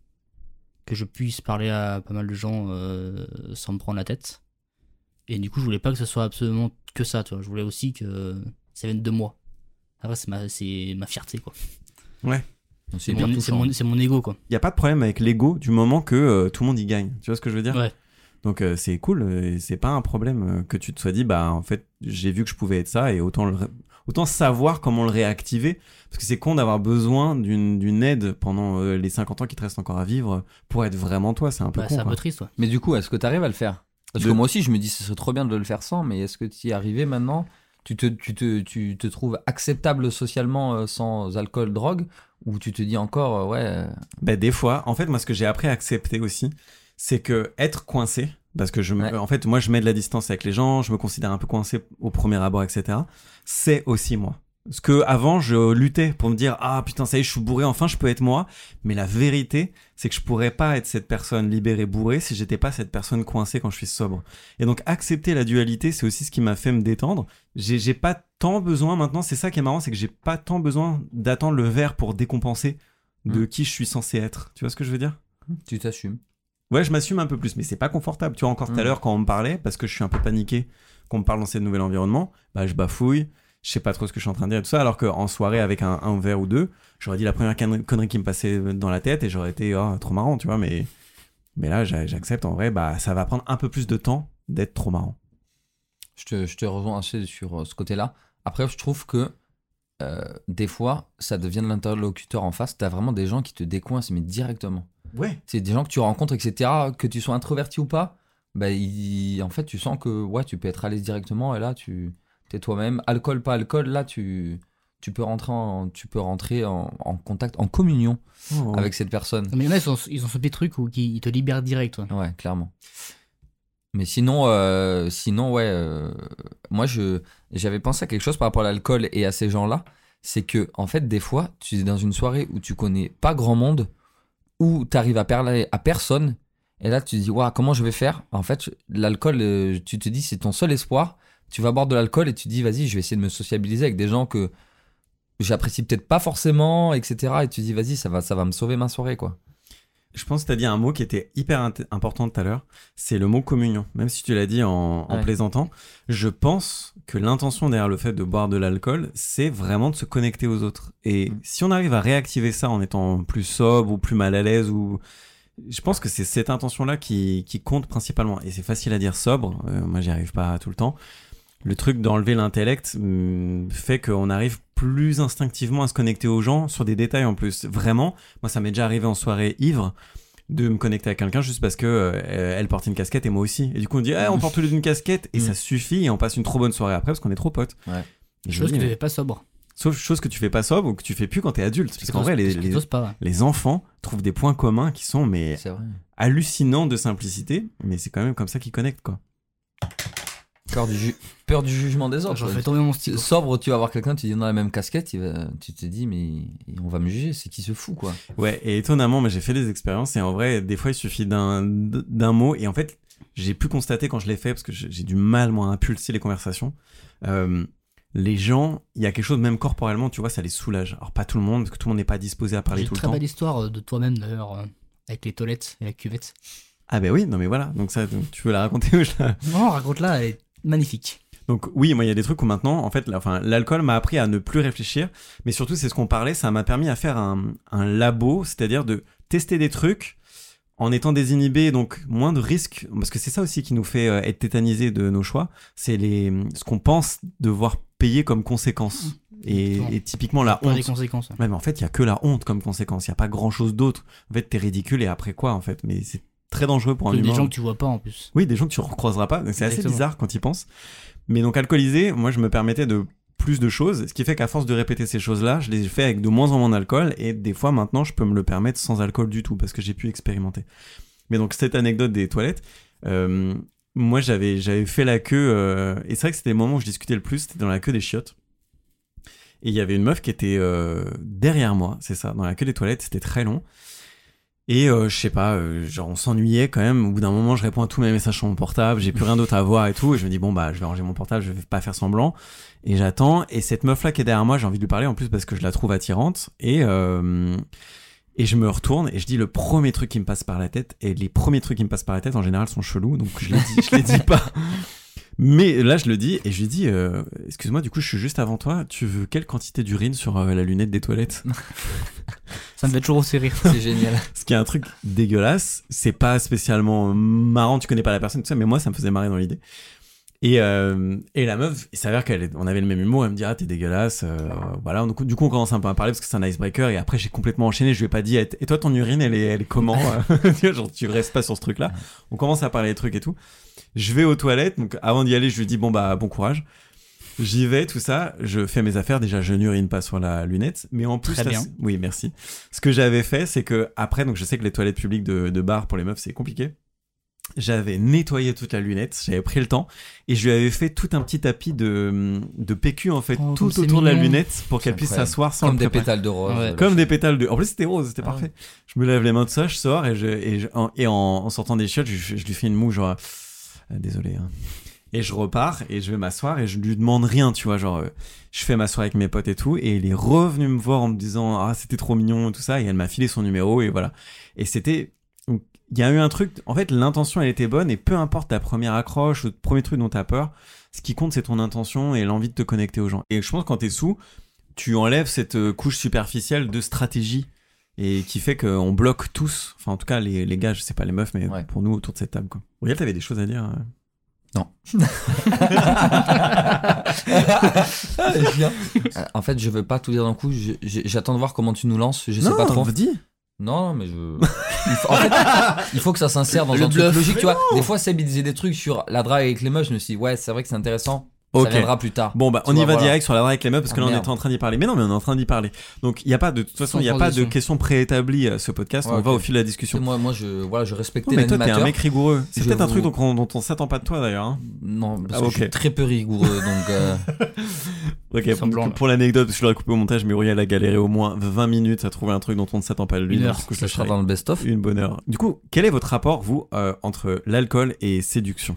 Que je puisse parler à pas mal de gens sans me prendre la tête. Et du coup, je voulais pas que ce soit absolument que ça, tu vois. Je voulais aussi que ça vienne de moi. Après, c'est ma fierté, quoi. Ouais. C'est mon ego, quoi. Il y a pas de problème avec l'ego du moment que tout le monde y gagne. Tu vois ce que je veux dire ? Ouais. Donc c'est cool, et c'est pas un problème que tu te sois dit en fait j'ai vu que je pouvais être ça et autant savoir comment le réactiver, parce que c'est con d'avoir besoin d'une aide pendant les 50 ans qui te restent encore à vivre pour être vraiment toi, c'est un peu con. C'est un peu triste, ouais. Mais du coup, est-ce que t'arrives à le faire ? Parce que moi aussi je me dis ce serait trop bien de le faire sans, mais est-ce que tu y es arrivé maintenant ? Tu te trouves acceptable socialement sans alcool, drogue, ou tu te dis encore Des fois, en fait moi ce que j'ai appris à accepter aussi, c'est que être coincé, parce que en fait, moi, je mets de la distance avec les gens, je me considère un peu coincé au premier abord, etc. C'est aussi moi. Parce que avant, je luttais pour me dire putain, ça y est, je suis bourré, enfin, je peux être moi. Mais la vérité, c'est que je pourrais pas être cette personne libérée bourrée si j'étais pas cette personne coincée quand je suis sobre. Et donc, accepter la dualité, c'est aussi ce qui m'a fait me détendre. J'ai pas tant besoin maintenant. C'est ça qui est marrant, c'est que j'ai pas tant besoin d'attendre le verre pour décompenser de qui je suis censé être. Tu vois ce que je veux dire ? Tu t'assumes. Ouais, je m'assume un peu plus, mais c'est pas confortable. Tu vois, encore tout à l'heure, quand on me parlait, parce que je suis un peu paniqué, qu'on me parle dans ce nouvel environnement, je bafouille, je sais pas trop ce que je suis en train de dire et tout ça, alors qu'en soirée, avec un verre ou deux, j'aurais dit la première connerie qui me passait dans la tête et j'aurais été trop marrant, tu vois, mais là, j'accepte, en vrai, ça va prendre un peu plus de temps d'être trop marrant. Je te rejoins assez sur ce côté-là. Après, je trouve que des fois, ça devient de l'interlocuteur en face. T'as vraiment des gens qui te décoincent, mais directement. Ouais. C'est des gens que tu rencontres, etc. Que tu sois introverti ou pas, en fait, tu sens que tu peux être à l'aise directement. Et là, tu es toi-même. Alcool, pas alcool, là, tu peux rentrer en contact, en communion avec cette personne. Mais il y en a, ils ont ce petit truc où ils te libèrent direct. Ouais, clairement. Mais sinon, moi, j'avais pensé à quelque chose par rapport à l'alcool et à ces gens-là. C'est que, en fait, des fois, tu es dans une soirée où tu connais pas grand monde, où tu arrives à parler à personne, et là, tu te dis, comment je vais faire ? En fait, l'alcool, tu te dis, c'est ton seul espoir. Tu vas boire de l'alcool et tu te dis, vas-y, je vais essayer de me sociabiliser avec des gens que j'apprécie peut-être pas forcément, etc. Et tu dis, vas-y, ça va me sauver ma soirée, quoi. Je pense que tu as dit un mot qui était hyper important tout à l'heure, c'est le mot communion. Même si tu l'as dit en plaisantant, je pense que l'intention derrière le fait de boire de l'alcool, c'est vraiment de se connecter aux autres. Et si on arrive à réactiver ça en étant plus sobre ou plus mal à l'aise, je pense que c'est cette intention-là qui compte principalement. Et c'est facile à dire sobre, moi j'y arrive pas tout le temps. Le truc d'enlever l'intellect fait qu'on arrive plus instinctivement à se connecter aux gens sur des détails en plus. Vraiment, moi ça m'est déjà arrivé en soirée ivre de me connecter à quelqu'un juste parce que elle porte une casquette et moi aussi. Et du coup on dit on porte tous les deux une casquette et ça suffit et on passe une trop bonne soirée après parce qu'on est trop potes. Ouais. Chose que tu fais pas sobre. Sauf chose que tu fais pas sobre ou que tu fais plus quand t'es adulte. Parce qu'en vrai les enfants trouvent des points communs qui sont hallucinants de simplicité, mais c'est quand même comme ça qu'ils connectent quoi. Peur du jugement des autres. J'en fais tomber mon stylo. Sobre, tu vas voir quelqu'un, tu dis dans la même casquette, tu te dis mais on va me juger, c'est qui se fout quoi. Ouais, et étonnamment, moi j'ai fait des expériences et en vrai, des fois il suffit d'un mot et en fait, j'ai pu constater quand je l'ai fait parce que j'ai du mal moi à impulser les conversations. Les gens, il y a quelque chose même corporellement, tu vois, ça les soulage. Alors pas tout le monde parce que tout le monde n'est pas disposé à parler tout le temps. J'ai une très belle histoire de toi-même d'ailleurs avec les toilettes et la cuvette. Ah ben oui, non mais voilà, donc ça, tu veux la raconter ou je la... Non, raconte-la, elle est magnifique. Donc oui, moi il y a des trucs où maintenant, en fait, l'alcool m'a appris à ne plus réfléchir, mais surtout c'est ce qu'on parlait, ça m'a permis à faire un labo, c'est-à-dire de tester des trucs en étant désinhibé, donc moins de risques, parce que c'est ça aussi qui nous fait être tétanisés de nos choix, c'est ce qu'on pense devoir payer comme conséquence. Et typiquement la honte. Les conséquences. Ouais, mais en fait, il y a que la honte comme conséquence, il y a pas grand-chose d'autre. En fait, t'es ridicule et après quoi en fait, mais c'est très dangereux pour un humain. Des gens que tu vois pas en plus. Oui, des gens que tu recroiseras pas. Donc c'est assez bizarre quand tu y penses. Mais donc alcoolisé, moi je me permettais de plus de choses, ce qui fait qu'à force de répéter ces choses-là, je les fais avec de moins en moins d'alcool et des fois maintenant je peux me le permettre sans alcool du tout parce que j'ai pu expérimenter. Mais donc cette anecdote des toilettes, moi j'avais fait la queue et c'est vrai que c'était le moment où je discutais le plus, c'était dans la queue des chiottes. Et il y avait une meuf qui était derrière moi, c'est ça, dans la queue des toilettes, c'était très long. Et je sais pas, genre on s'ennuyait quand même. Au bout d'un moment, je réponds à tous mes messages sur mon portable, j'ai plus rien d'autre à voir et tout. Et je me dis bon bah je vais ranger mon portable, je vais pas faire semblant. Et j'attends. Et cette meuf là qui est derrière moi, j'ai envie de lui parler en plus parce que je la trouve attirante. Et je me retourne et je dis le premier truc qui me passe par la tête. Et les premiers trucs qui me passent par la tête en général sont chelous, donc je les dis pas. Mais là je le dis et je lui dis excuse-moi, du coup je suis juste avant toi. Tu veux quelle quantité d'urine sur la lunette des toilettes? Ça me fait toujours aussi rire. C'est génial. Ce qui est un truc dégueulasse, c'est pas spécialement marrant, tu connais pas la personne, tout ça, mais moi ça me faisait marrer dans l'idée. Et la meuf, il s'avère qu'on avait le même humour, elle me dit ah t'es dégueulasse, voilà. Donc, du coup on commence un peu à parler parce que c'est un icebreaker et après j'ai complètement enchaîné, je lui ai pas dit et toi ton urine elle est comment genre tu restes pas sur ce truc là. On commence à parler des trucs et tout. Je vais aux toilettes, donc avant d'y aller je lui dis bon bah bon courage. J'y vais, tout ça, je fais mes affaires, déjà je n'urine pas sur la lunette, mais en plus... Très bien. Oui, merci. Ce que j'avais fait, c'est que après, donc je sais que les toilettes publiques de bar pour les meufs, c'est compliqué. J'avais nettoyé toute la lunette, j'avais pris le temps, et je lui avais fait tout un petit tapis de PQ, en fait, tout autour de la lunette, pour qu'elle puisse s'asseoir sans comme le des pétales de rose. Ouais. Comme des pétales de... En plus, c'était rose, c'était parfait. Je me lève les mains de ça, je sors, et en sortant des chiottes, je lui fais une moue, genre... désolé, hein. Et je repars et je vais m'asseoir et je lui demande rien, tu vois, genre je fais ma soirée avec mes potes et tout et il est revenu me voir en me disant ah c'était trop mignon et tout ça et elle m'a filé son numéro et voilà. Et c'était, il y a eu un truc, en fait l'intention elle était bonne et peu importe ta première accroche ou le premier truc dont t'as peur, ce qui compte c'est ton intention et l'envie de te connecter aux gens. Et je pense que quand t'es sous, tu enlèves cette couche superficielle de stratégie et qui fait qu'on bloque tous, enfin en tout cas les gars, je sais pas les meufs mais pour nous autour de cette table quoi. Regarde, t'avais des choses à dire Non. En fait, je veux pas tout dire d'un coup. J'attends de voir comment tu nous lances. Je sais pas trop. Dis. Non, mais en fait, il faut que ça s'insère dans un truc logique, tu vois. Des fois, Seb il disait des trucs sur la drague avec les meufs. Je me suis dit, ouais, c'est vrai que c'est intéressant. Ça viendra plus tard. Bon bah on y va direct sur la drague avec les meufs parce que là on était en train d'y parler. Mais non, mais on est en train d'y parler. Donc il y a pas de toute façon il y a pas de questions préétablies à ce podcast. On va au fil de la discussion. Moi je respectais l'animateur. Mais toi t'es un mec rigoureux. C'est peut-être un truc dont on s'attend pas de toi d'ailleurs. Hein. Non, parce que je suis très peu rigoureux donc. Ok. Pour l'anecdote, je l'aurais coupé au montage, mais Auriel a galéré au moins 20 minutes à trouver un truc dont on ne s'attend pas de lui. Une heure. Ça sera dans le best-of. Une bonne heure. Du coup, quel est votre rapport vous entre l'alcool et séduction?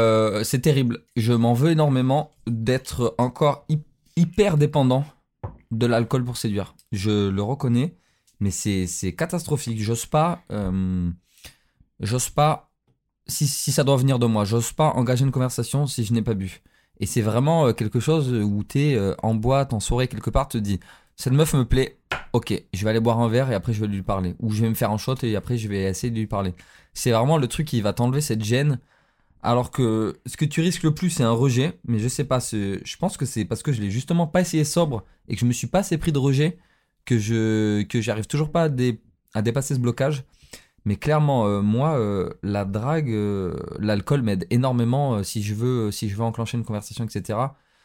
C'est terrible. Je m'en veux énormément d'être encore hyper dépendant de l'alcool pour séduire. Je le reconnais, mais c'est catastrophique. J'ose pas, si ça doit venir de moi, j'ose pas engager une conversation si je n'ai pas bu. Et c'est vraiment quelque chose où t'es en boîte, en soirée, quelque part, te dis, cette meuf me plaît, ok, je vais aller boire un verre et après je vais lui parler. Ou je vais me faire un shot et après je vais essayer de lui parler. C'est vraiment le truc qui va t'enlever cette gêne. Alors que ce que tu risques le plus, c'est un rejet. Mais je sais pas, je pense que c'est parce que je l'ai justement pas essayé sobre et que je me suis pas assez pris de rejet que j'arrive toujours pas à dépasser ce blocage. Mais clairement, moi, la drague, l'alcool m'aide énormément si je veux enclencher une conversation, etc.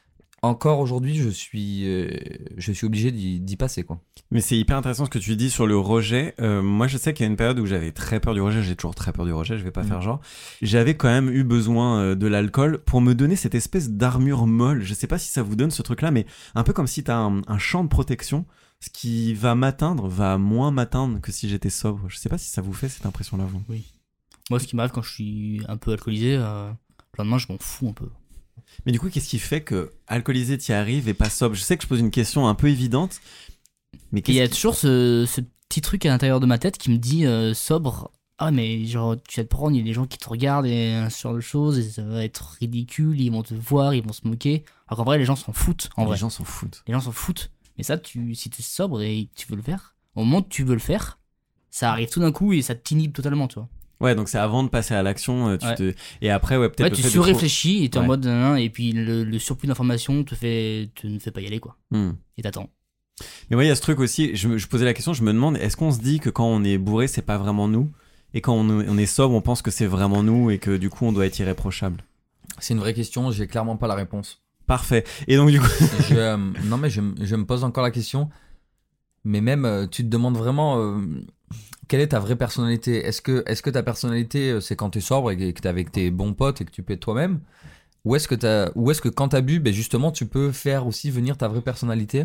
Encore aujourd'hui, je suis obligé d'y passer, quoi. Mais c'est hyper intéressant ce que tu dis sur le rejet. Moi, je sais qu'il y a une période où j'avais très peur du rejet. J'ai toujours très peur du rejet, je vais pas faire genre. J'avais quand même eu besoin de l'alcool pour me donner cette espèce d'armure molle. Je sais pas si ça vous donne ce truc-là, mais un peu comme si t'as un champ de protection. Ce qui va m'atteindre va moins m'atteindre que si j'étais sobre. Je sais pas si ça vous fait cette impression-là, vous. Oui. Moi, ce qui m'arrive quand je suis un peu alcoolisé, le lendemain, je m'en fous un peu. Mais du coup, qu'est-ce qui fait que alcoolisé t'y arrives et pas sobre? Je sais que je pose une question un peu évidente, mais il y a toujours ce petit truc à l'intérieur de ma tête qui me dit sobre. Ah, mais genre, tu vas te prendre, il y a des gens qui te regardent et ce genre de choses, et ça va être ridicule, ils vont te voir, ils vont se moquer. Alors qu'en vrai, les gens s'en foutent. Les gens s'en foutent. Les gens s'en foutent. Mais ça, si t'es sobre et que tu veux le faire, au moment où tu veux le faire, ça arrive tout d'un coup et ça t'inhibe totalement, tu vois. Ouais, donc c'est avant de passer à l'action, Ouais. et après, ouais, peut-être. Ouais, tu surréfléchis et t'es en mode et puis le surplus d'informations te ne fait pas y aller, quoi. Et t'attends. Mais ouais, il y a ce truc aussi, je posais la question, je me demande, est-ce qu'on se dit que quand on est bourré, c'est pas vraiment nous? Et quand on est sobre, on pense que c'est vraiment nous et que du coup, on doit être irréprochable? C'est une vraie question, j'ai clairement pas la réponse. Parfait. Et donc du coup... Non mais je me pose encore la question. Mais même, tu te demandes vraiment quelle est ta vraie personnalité. Est-ce que ta personnalité, c'est quand t'es sobre et que t'es avec tes bons potes et que tu peux être toi-même? Ou est-ce que quand t'as bu, ben justement, tu peux faire aussi venir ta vraie personnalité?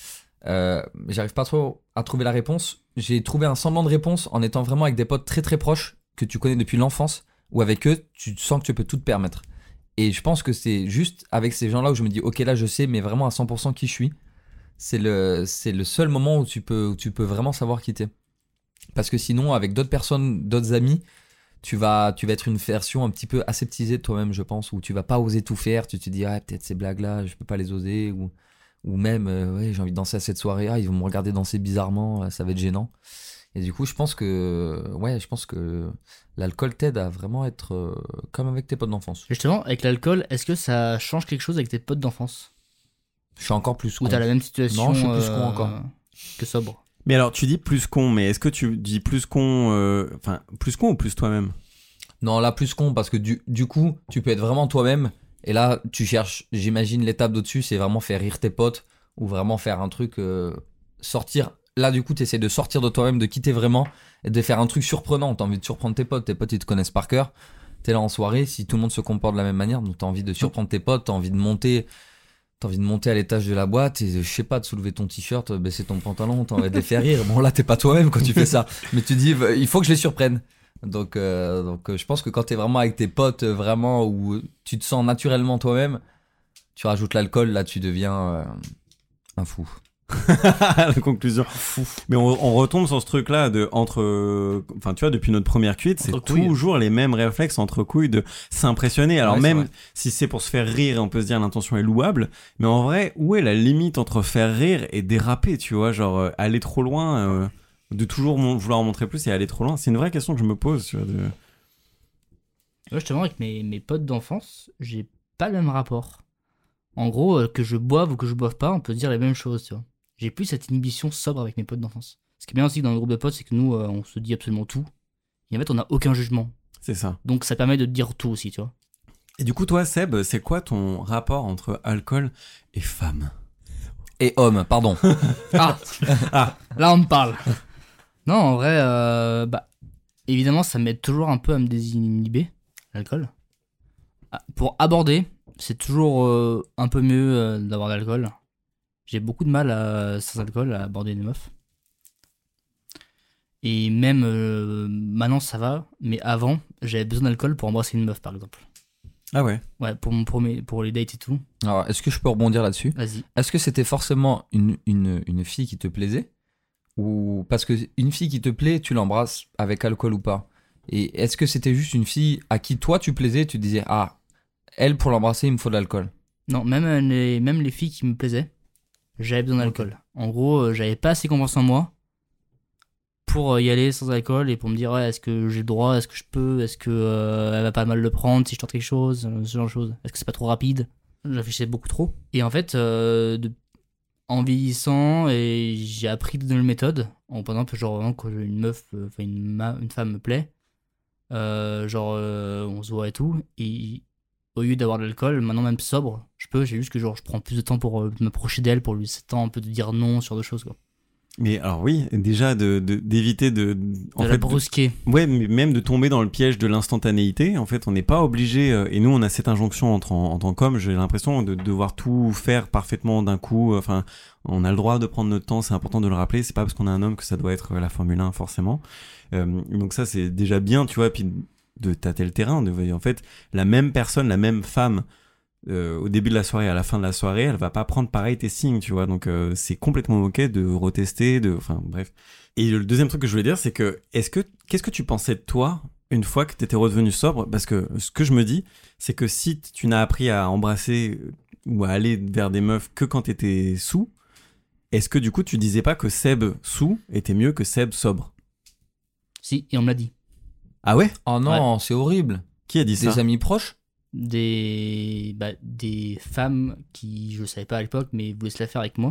J'arrive pas trop à trouver la réponse. J'ai trouvé un semblant de réponse en étant vraiment avec des potes très très proches que tu connais depuis l'enfance, où avec eux, tu sens que tu peux tout te permettre. Et je pense que c'est juste avec ces gens-là où je me dis, ok, là je sais, mais vraiment à 100% qui je suis. C'est le seul moment où tu peux vraiment savoir qui t'es. Parce que sinon, avec d'autres personnes, d'autres amis, tu vas être une version un petit peu aseptisée de toi-même, je pense, où tu vas pas oser tout faire. Tu te dis, ah, peut-être ces blagues-là, je peux pas les oser. Ou même, ouais, j'ai envie de danser à cette soirée, ils vont me regarder danser bizarrement, ça va être gênant. Et du coup, je pense que l'alcool t'aide à vraiment être comme avec tes potes d'enfance. Justement, avec l'alcool, est-ce que ça change quelque chose avec tes potes d'enfance? Je suis encore plus con. Ou t'as la même situation? Non, je suis plus con encore. Que sobre. Mais alors, tu dis plus con, mais est-ce que tu dis plus con, plus con ou plus toi-même? Non, là, plus con, parce que du coup, tu peux être vraiment toi-même. Et là, tu cherches, j'imagine, l'étape d'au-dessus, c'est vraiment faire rire tes potes ou vraiment faire un truc, sortir. Là, du coup, t'essaies de sortir de toi-même, de quitter vraiment et de faire un truc surprenant. T'as envie de surprendre tes potes, ils te connaissent par cœur. T'es là en soirée, si tout le monde se comporte de la même manière, donc t'as envie de surprendre tes potes, t'as envie de monter à l'étage de la boîte et je sais pas, de soulever ton t-shirt, baisser ton pantalon, t'as envie de les faire rire. Bon, là, t'es pas toi-même quand tu fais ça, mais tu dis, il faut que je les surprenne. Donc, je pense que quand t'es vraiment avec tes potes, vraiment où tu te sens naturellement toi-même, tu rajoutes l'alcool, là, tu deviens un fou. La conclusion. Mais on retombe sur ce truc-là enfin, tu vois, depuis notre première cuite, c'est toujours les mêmes réflexes entre couilles de s'impressionner. Alors, même si c'est pour se faire rire, on peut se dire l'intention est louable, mais en vrai, où est la limite entre faire rire et déraper, tu vois, genre aller trop loin, de toujours vouloir en montrer plus et aller trop loin? C'est une vraie question que je me pose, tu vois. Ouais, justement, avec mes potes d'enfance, j'ai pas le même rapport. En gros, que je boive ou que je boive pas, on peut dire les mêmes choses, tu vois. J'ai plus cette inhibition sobre avec mes potes d'enfance. Ce qui est bien aussi dans le groupe de potes, c'est que nous, on se dit absolument tout. Et en fait, on n'a aucun jugement. C'est ça. Donc ça permet de te dire tout aussi, tu vois. Et du coup, toi, Seb, c'est quoi ton rapport entre alcool et femme? Et homme, pardon. Là, on me parle. Non, en vrai, évidemment, ça m'aide toujours un peu à me désinhiber, l'alcool. Pour aborder, c'est toujours un peu mieux d'avoir de l'alcool. J'ai beaucoup de mal sans alcool à aborder des meufs. Et même maintenant ça va, mais avant j'avais besoin d'alcool pour embrasser une meuf par exemple. Ah ouais. Ouais, pour les dates et tout. Alors, est-ce que je peux rebondir là-dessus? Vas-y. Est-ce que c'était forcément une fille qui te plaisait? Ou parce que une fille qui te plaît, tu l'embrasses avec alcool ou pas? Et est-ce que c'était juste une fille à qui toi tu plaisais, tu disais ah, elle pour l'embrasser il me faut de l'alcool? Non, même les filles qui me plaisaient, j'avais besoin d'alcool. En gros, j'avais pas assez confiance en moi pour y aller sans alcool et pour me dire ouais, est-ce que j'ai le droit, est-ce que je peux, est-ce que elle va pas mal le prendre si je tente quelque chose, ce genre de choses. Est-ce que c'est pas trop rapide? Je réfléchissais beaucoup trop. Et en fait, en vieillissant, et j'ai appris de nouvelles méthodes. Par exemple, genre vraiment, quand une meuf, une femme me plaît, on se voit et tout, et au lieu d'avoir de l'alcool, maintenant même sobre, j'ai juste que je prends plus de temps pour m'approcher d'elle, pour lui laisser le temps un peu de dire non sur des choses, quoi. Mais alors oui, déjà d'éviter de La brusquer. Ouais, mais même de tomber dans le piège de l'instantanéité. En fait, on n'est pas obligé, et nous on a cette injonction en tant qu'homme, j'ai l'impression de devoir tout faire parfaitement d'un coup. Enfin, on a le droit de prendre notre temps, c'est important de le rappeler. C'est pas parce qu'on est un homme que ça doit être la Formule 1 forcément. Donc ça c'est déjà bien, tu vois, puis de tâter le terrain, en fait, la même personne, la même femme, au début de la soirée, à la fin de la soirée, elle va pas prendre pareil tes signes, tu vois. Donc c'est complètement ok de retester, enfin bref. Et le deuxième truc que je voulais dire, c'est que qu'est-ce que tu pensais de toi une fois que t'étais redevenu sobre? Parce que ce que je me dis, c'est que si tu n'as appris à embrasser ou à aller vers des meufs que quand t'étais sous, est-ce que du coup tu disais pas que Seb sous était mieux que Seb sobre? Si, et on me l'a dit. Ah ouais? Oh non, c'est horrible. Qui a dit ça? Des amis proches? Des femmes qui, je savais pas à l'époque, mais voulaient se la faire avec moi.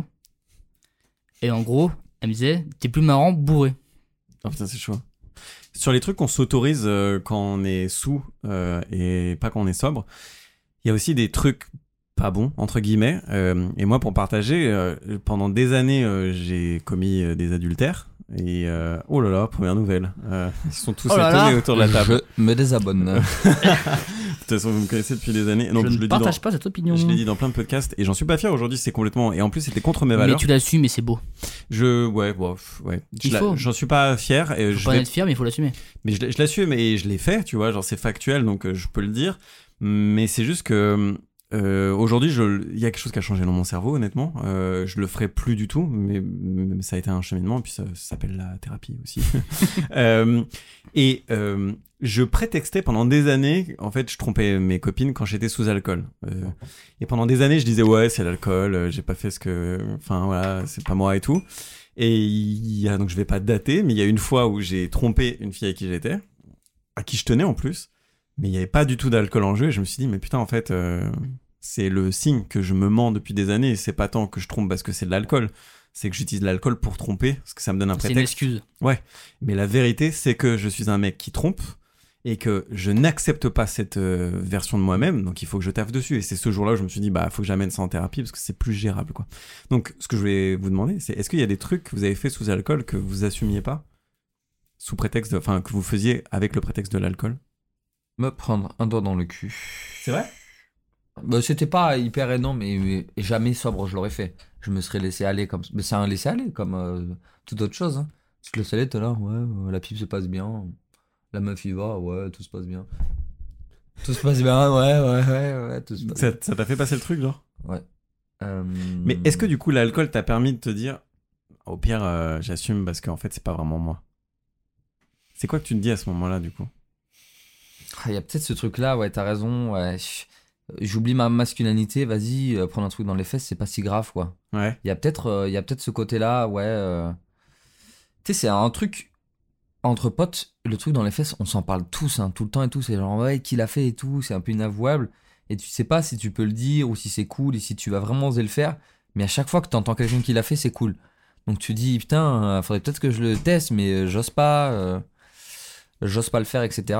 Et en gros, elle me disait, t'es plus marrant bourré. Oh putain, c'est chaud. Sur les trucs qu'on s'autorise quand on est sous et pas quand on est sobre, il y a aussi des trucs pas bons, entre guillemets. Et moi, pour partager, pendant des années, j'ai commis des adultères. Et oh là là, première nouvelle. Ils sont tous étonnés autour de la table. Je me désabonne. De toute façon, vous me connaissez depuis des années. Donc, je ne partage pas cette opinion. Je l'ai dit dans plein de podcasts et j'en suis pas fier aujourd'hui. C'est complètement. Et en plus, c'était contre mes valeurs. Mais tu l'assumes et c'est beau. Ouais. J'en suis pas fier. Et faut pas en être fier, mais il faut l'assumer. Mais je l'assume et je l'ai fait, tu vois. Genre, c'est factuel, donc je peux le dire. Mais c'est juste que. Aujourd'hui, il y a quelque chose qui a changé dans mon cerveau, honnêtement. Je le ferai plus du tout, mais ça a été un cheminement, et puis ça s'appelle la thérapie aussi. Je prétextais pendant des années, en fait, je trompais mes copines quand j'étais sous alcool. Et pendant des années, je disais ouais, c'est l'alcool, j'ai pas fait enfin voilà, c'est pas moi et tout. Et donc je vais pas dater, mais il y a une fois où j'ai trompé une fille avec qui j'étais, à qui je tenais en plus. Mais il n'y avait pas du tout d'alcool en jeu et je me suis dit mais putain en fait c'est le signe que je me mens depuis des années et c'est pas tant que je trompe parce que c'est de l'alcool, c'est que j'utilise l'alcool pour tromper parce que ça me donne un prétexte. C'est une excuse. Ouais, mais la vérité c'est que je suis un mec qui trompe et que je n'accepte pas cette version de moi-même, donc il faut que je taffe dessus et c'est ce jour-là où je me suis dit bah faut que j'amène ça en thérapie parce que c'est plus gérable quoi. Donc ce que je voulais vous demander c'est est-ce qu'il y a des trucs que vous avez fait sous alcool que vous assumiez pas sous prétexte enfin que vous faisiez avec le prétexte de l'alcool? Me prendre un doigt dans le cul. C'est vrai? Bah, c'était pas hyper énorme, mais jamais sobre, je l'aurais fait. Je me serais laissé aller comme. Mais c'est un laisser aller, comme toute autre chose. Hein. Tu te laisses aller, t'es là, ouais, la pipe se passe bien. La meuf y va, ouais, tout se passe bien. Tout se passe bien, ouais, tout se passe bien. Ça t'a fait passer le truc, genre? Ouais. Mais est-ce que du coup, l'alcool t'a permis de te dire, au pire, j'assume parce qu'en fait, c'est pas vraiment moi? C'est quoi que tu te dis à ce moment-là, du coup? Il y a peut-être ce truc-là, ouais, t'as raison, ouais. J'oublie ma masculinité, vas-y, prendre un truc dans les fesses, c'est pas si grave, quoi. Ouais. Il y a peut-être ce côté-là, ouais. Tu sais, c'est un truc entre potes, le truc dans les fesses, on s'en parle tous, hein, tout le temps et tout. C'est genre, ouais, qui l'a fait et tout, c'est un peu inavouable. Et tu sais pas si tu peux le dire ou si c'est cool et si tu vas vraiment oser le faire. Mais à chaque fois que t'entends quelqu'un qui l'a fait, c'est cool. Donc tu dis, putain, faudrait peut-être que je le teste, mais j'ose pas le faire, etc.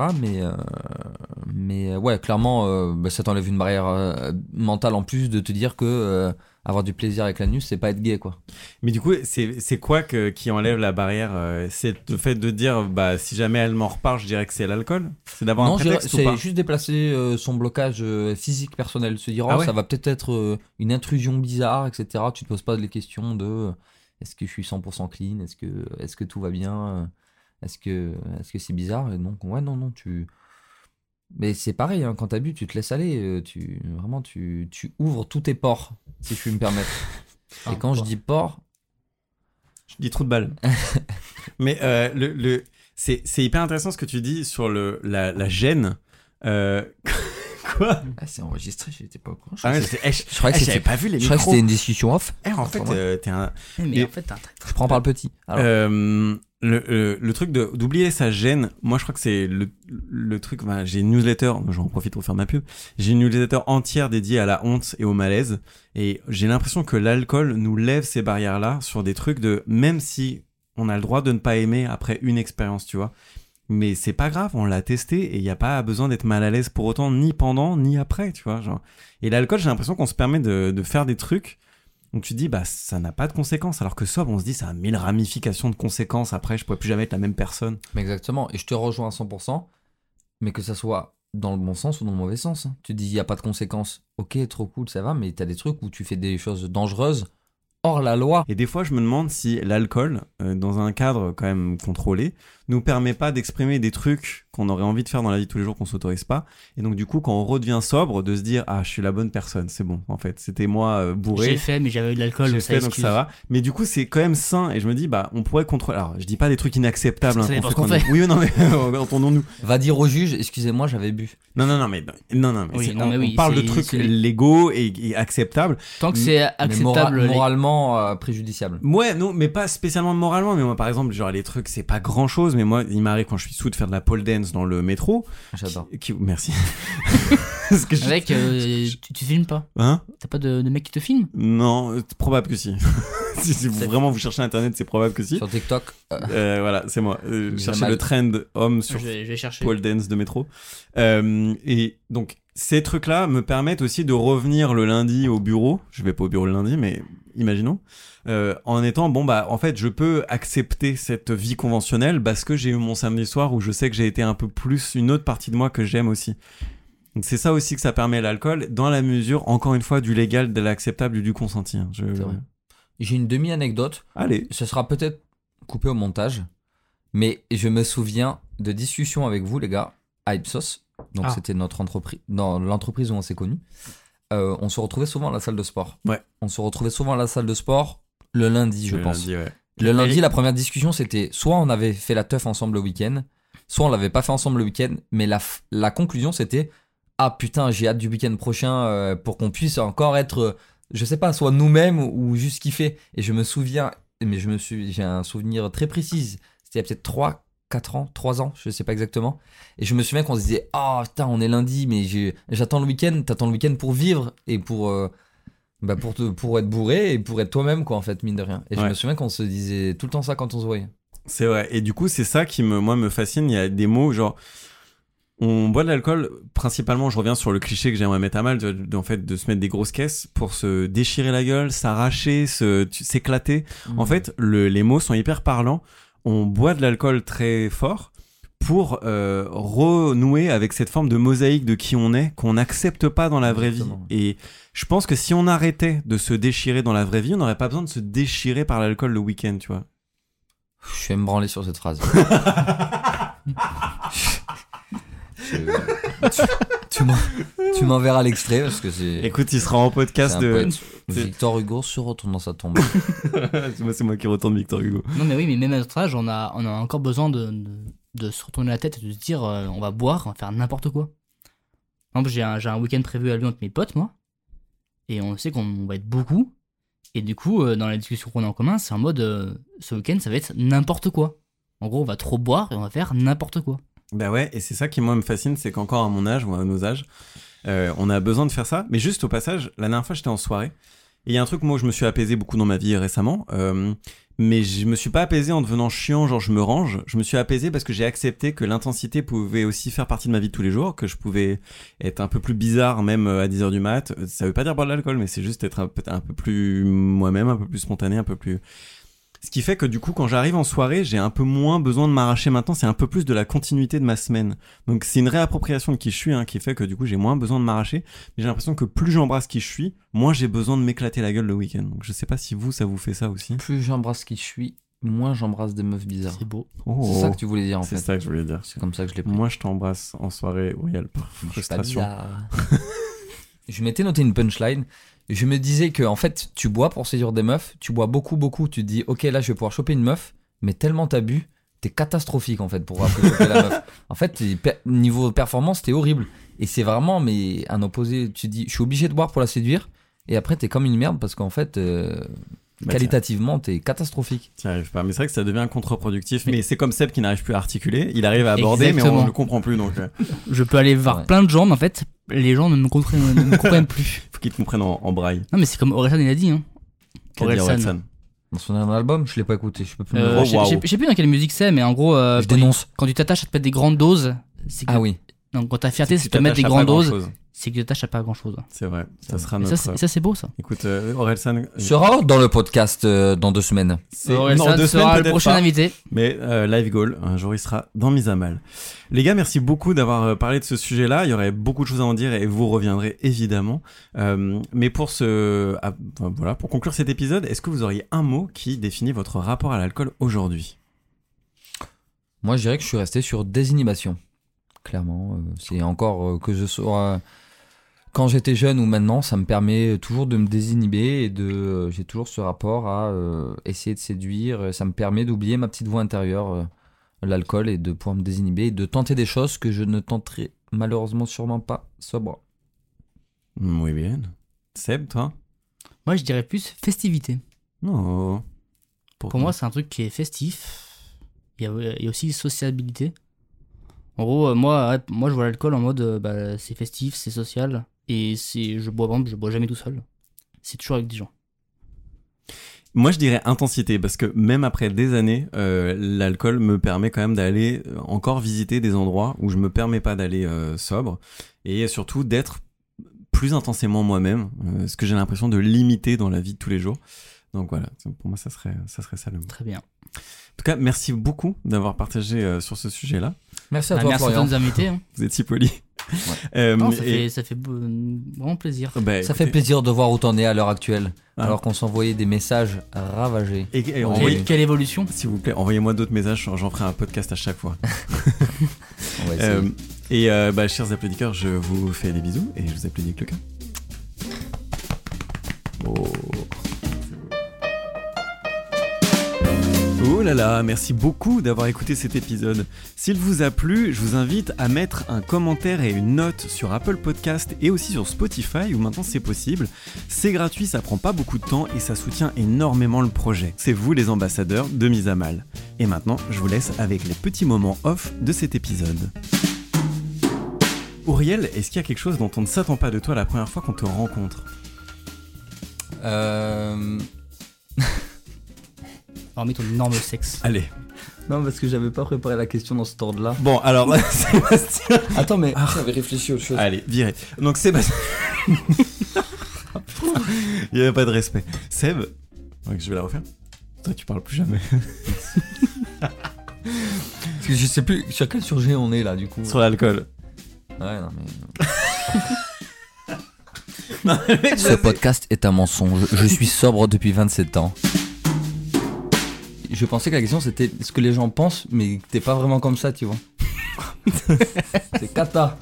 Mais ouais, clairement, ça t'enlève une barrière mentale en plus de te dire que avoir du plaisir avec l'anus, c'est pas être gay, quoi. Mais du coup, c'est quoi qui enlève la barrière? C'est le fait de dire, bah, si jamais elle m'en reparle, je dirais que c'est l'alcool? C'est d'avoir un prétexte ou pas? C'est juste déplacer son blocage physique personnel. Se dire, ça va peut-être être une intrusion bizarre, etc. Tu te poses pas les questions de est-ce que je suis 100% clean? Est-ce que tout va bien? Est-ce que c'est bizarre? Et donc, ouais, non, Mais c'est pareil, hein, quand t'as bu, tu te laisses aller. Vraiment, tu ouvres tous tes pores, si je puis me permettre. Et quand je dis pores, Je dis trou de balle. Mais c'est hyper intéressant ce que tu dis sur la gêne. Quoi? c'est enregistré, j'étais pas au courant. Ah ouais, Je croyais que j'avais pas vu les je croyais que micros. c'était une discussion off. En fait, t'es un... Mais Et- en fait, t'as un très Je prends par le petit. Alors, le truc d'oublier sa gêne, moi je crois que c'est le truc. Bah, j'ai une newsletter, j'en profite pour faire ma pub. J'ai une newsletter entière dédiée à la honte et au malaise, et j'ai l'impression que l'alcool nous lève ces barrières-là sur des trucs de même si on a le droit de ne pas aimer après une expérience, tu vois. Mais c'est pas grave, on l'a testé et il y a pas besoin d'être mal à l'aise pour autant, ni pendant ni après, tu vois. Genre. Et l'alcool, j'ai l'impression qu'on se permet de faire des trucs. Donc tu te dis, bah ça n'a pas de conséquences, alors que sobre, on se dit, ça a 1000 ramifications de conséquences, après je pourrais plus jamais être la même personne. mais exactement. Et je te rejoins à 100%, mais que ça soit dans le bon sens ou dans le mauvais sens. Hein. Tu dis, il n'y a pas de conséquences. Ok, trop cool, ça va, mais t'as des trucs où tu fais des choses dangereuses hors la loi. Et des fois, je me demande si l'alcool, dans un cadre quand même contrôlé, nous permet pas d'exprimer des trucs qu'on aurait envie de faire dans la vie de tous les jours qu'on s'autorise pas. Et donc du coup, quand on redevient sobre, de se dire, ah, je suis la bonne personne, c'est bon, en fait. C'était moi bourré. J'ai fait, mais j'avais eu de l'alcool, J'ai donc ça fait, donc excuse. ça va. Mais du coup, c'est quand même sain. Et je me dis, bah, on pourrait contrôler. Alors, je dis pas des trucs inacceptables. Ça dépend ce qu'on qu'on- fait. Oui, non, mais entendons-nous. Va dire au juge, excusez-moi, j'avais bu. Non, mais Oui, c'est- non, on, mais oui, on parle de c'est- trucs c'est- légaux et acceptables. Tant que c'est Mais acceptable. moralement préjudiciable. Ouais, non, mais pas spécialement moralement. Mais moi, par exemple, genre les trucs, c'est pas grand chose. Mais moi, il m'arrive quand je suis sous de faire de la pole dance dans le métro. J'adore. Merci. Parce que je- Avec, tu filmes pas. Hein? T'as pas de mec qui te filme. Non, c'est probable que si. Si vous, vraiment vous cherchez internet, c'est probable que si. Sur TikTok, Voilà, c'est moi. Cherchez mal. le trend homme sur Je vais chercher. pole dance de métro. Et donc, ces trucs-là me permettent aussi de revenir le lundi au bureau. Je vais pas au bureau le lundi, mais imaginons. En étant, bon, bah, en fait, je peux accepter cette vie conventionnelle parce que j'ai eu mon samedi soir où je sais que j'ai été un peu plus une autre partie de moi que j'aime aussi. Donc, c'est ça aussi que ça permet l'alcool, dans la mesure, encore une fois, du légal, de l'acceptable et du consenti. Hein. C'est vrai. J'ai une demi-anecdote. Allez. Ce sera peut-être coupé au montage, mais je me souviens de discussions avec vous, les gars, à Ipsos. Donc, c'était notre entreprise, dans l'entreprise où on s'est connus. On se retrouvait souvent à la salle de sport. Ouais. On se retrouvait souvent à la salle de sport le lundi, je pense. Lundi, ouais. Le lundi, la première discussion, c'était soit on avait fait la teuf ensemble le week-end, soit on l'avait pas fait ensemble le week-end, mais la conclusion, c'était ah putain, j'ai hâte du week-end prochain pour qu'on puisse encore être, je sais pas, soit nous-mêmes ou juste kiffer. Et je me souviens, mais j'ai un souvenir très précis. C'était il y a peut-être 3 ans, je sais pas exactement. Et je me souviens qu'on se disait ah putain, on est lundi, mais j'attends le week-end. T'attends le week-end pour vivre et pour être bourré et pour être toi-même, quoi, en fait, mine de rien. Et je Ouais. me souviens qu'on se disait tout le temps ça quand on se voyait. C'est vrai. Et du coup, c'est ça qui me fascine. Il y a des mots genre, on boit de l'alcool, principalement, je reviens sur le cliché que j'aimerais mettre à mal, en fait, de se mettre des grosses caisses pour se déchirer la gueule, s'arracher, s'éclater. En fait, les mots sont hyper parlants. On boit de l'alcool très fort pour renouer avec cette forme de mosaïque de qui on est, qu'on n'accepte pas dans la vraie vie. Exactement. Et je pense que si on arrêtait de se déchirer dans la vraie vie, on n'aurait pas besoin de se déchirer par l'alcool le week-end, tu vois. Je vais me branler sur cette phrase. Tu m'enverras l'extrait parce que c'est. Écoute, il sera en c'est podcast un de... poète. Victor Hugo se retourne dans sa tombe. c'est moi qui retourne Victor Hugo. Non, mais oui, mais même à notre âge, on a encore besoin de se retourner la tête et de se dire on va boire, on va faire n'importe quoi. Par exemple, j'ai un week-end prévu à Lyon avec mes potes, moi, et on sait qu'on va être beaucoup. Et du coup, dans la discussion qu'on a en commun, c'est en mode ce week-end, ça va être n'importe quoi. En gros, on va trop boire et on va faire n'importe quoi. Bah ouais, et c'est ça qui moi me fascine, c'est qu'encore à mon âge ou à nos âges, on a besoin de faire ça. Mais juste au passage, la dernière fois j'étais en soirée, et il y a un truc, moi où je me suis apaisé beaucoup dans ma vie récemment, mais je me suis pas apaisé en devenant chiant, genre je me range. Je me suis apaisé parce que j'ai accepté que l'intensité pouvait aussi faire partie de ma vie de tous les jours, que je pouvais être un peu plus bizarre même à 10h du mat. Ça veut pas dire boire de l'alcool, mais c'est juste être un peu plus moi-même, un peu plus spontané, un peu plus... Ce qui fait que du coup, quand j'arrive en soirée, j'ai un peu moins besoin de m'arracher maintenant, c'est un peu plus de la continuité de ma semaine. Donc c'est une réappropriation de qui je suis, hein, qui fait que du coup, j'ai moins besoin de m'arracher. Mais j'ai l'impression que plus j'embrasse qui je suis, moins j'ai besoin de m'éclater la gueule le week-end. Donc je sais pas si vous, ça vous fait ça aussi. Plus j'embrasse qui je suis, moins j'embrasse des meufs bizarres. C'est beau. Oh, C'est ça que tu voulais dire en c'est fait. ça que je voulais dire. C'est comme ça que je l'ai pris. Moi, je t'embrasse en soirée, Auriel, par Je suis pas frustration. bizarre. Je m'étais noté une punchline. Je me disais que en fait, tu bois pour séduire des meufs, tu bois beaucoup. Tu te dis, ok, là, je vais pouvoir choper une meuf, mais tellement t'as bu, t'es catastrophique en fait pour après choper la meuf. En fait, niveau performance, t'es horrible. Et c'est vraiment, mais un opposé. Tu te dis, je suis obligé de boire pour la séduire, et après, t'es comme une merde parce qu'en fait, qualitativement, t'es catastrophique. T'y arrives pas. Mais c'est vrai que ça devient contre-productif. Mais c'est comme Seb qui n'arrive plus à articuler. Il arrive à aborder, mais on Exactement. ne le comprend plus. Donc, Je peux aller voir Ouais. plein de gens, mais en fait, les gens ne me comprennent plus. faut qu'il te comprenne en braille. Non, mais c'est comme Orelsan, il a dit. Hein. Qu'a dit Orelsan. Dans son dernier album, je l'ai pas écouté, je peux plus me Oh, Je sais- waouh. je sais plus dans quelle musique c'est, mais en gros, Je dénonce. quand tu t'attaches à te mettre des grandes doses, c'est que. Ah oui. Donc, quand ta fierté, Tu c'est de te mettre des t'attaches à grandes pas doses, grand-chose. c'est que tu t'attaches à pas grand chose. C'est vrai. Ça sera Et notre. ça, c'est beau, ça. Écoute, Orelsan. Sera dans le podcast dans 2 semaines. Orelsan Non, 2 sera semaines le peut-être prochain pas. invité. Mais Live Goal, un jour il sera dans Mise à Mal. Les gars, merci beaucoup d'avoir parlé de ce sujet-là. Il y aurait beaucoup de choses à en dire et vous reviendrez évidemment. Mais pour voilà, pour conclure cet épisode, est-ce que vous auriez un mot qui définit votre rapport à l'alcool aujourd'hui ? Moi, je dirais que je suis resté sur désinhibition. Clairement, c'est encore que je sois quand j'étais jeune ou maintenant, ça me permet toujours de me désinhiber et j'ai toujours ce rapport à essayer de séduire. Ça me permet d'oublier ma petite voix intérieure, l'alcool, et de pouvoir me désinhiber et de tenter des choses que je ne tenterai malheureusement sûrement pas sobre. Oui, bien. Seb, toi ? Moi, je dirais plus festivité. Non. Pour moi, c'est un truc qui est festif. Il y a aussi sociabilité. En gros, moi, je vois l'alcool en mode c'est festif, c'est social. Et je bois jamais tout seul. C'est toujours avec des gens. Moi, je dirais intensité, parce que même après des années, l'alcool me permet quand même d'aller encore visiter des endroits où je me permets pas d'aller sobre, et surtout d'être plus intensément moi-même, ce que j'ai l'impression de limiter dans la vie de tous les jours. Donc voilà, pour moi, ça serait ça le mot. Très bien. En tout cas, merci beaucoup d'avoir partagé sur ce sujet-là. Merci à Bah, toi, merci de Florian. nous inviter. Hein. Vous êtes si poli. Non, ça fait vraiment plaisir. Ça fait plaisir de voir où t'en es à l'heure actuelle, Ah. alors qu'on s'envoyait des messages ravagés. Et On envoyez, Quelle évolution. s'il vous plaît, envoyez-moi d'autres messages, j'en ferai un podcast à chaque fois. On va essayer. Chers applaudisseurs, je vous fais des bisous et je vous applaudis avec le cœur. Oh là là, merci beaucoup d'avoir écouté cet épisode. S'il vous a plu, je vous invite à mettre un commentaire et une note sur Apple Podcast et aussi sur Spotify où maintenant c'est possible. C'est gratuit, ça prend pas beaucoup de temps et ça soutient énormément le projet. C'est vous les ambassadeurs de Mise à Mal. Et maintenant, je vous laisse avec les petits moments off de cet épisode. Auriel, est-ce qu'il y a quelque chose dont on ne s'attend pas de toi la première fois qu'on te rencontre ? Hormis ton énorme sexe. Allez. Non, parce que j'avais pas préparé la question dans cet ordre-là. Bon, alors, Sébastien. Attends, mais j'avais réfléchi à autre chose. Allez, viré. Donc Sébastien. Il n'y avait pas de respect. Seb. Ouais, je vais la refaire. Toi, tu parles plus jamais. Parce que je sais plus sur quel sujet on est là, du coup. Sur l'alcool. Ouais, non, mais. Ce podcast est un mensonge. Je suis sobre depuis 27 ans. Je pensais que la question c'était ce que les gens pensent, mais t'es pas vraiment comme ça, tu vois. C'est cata.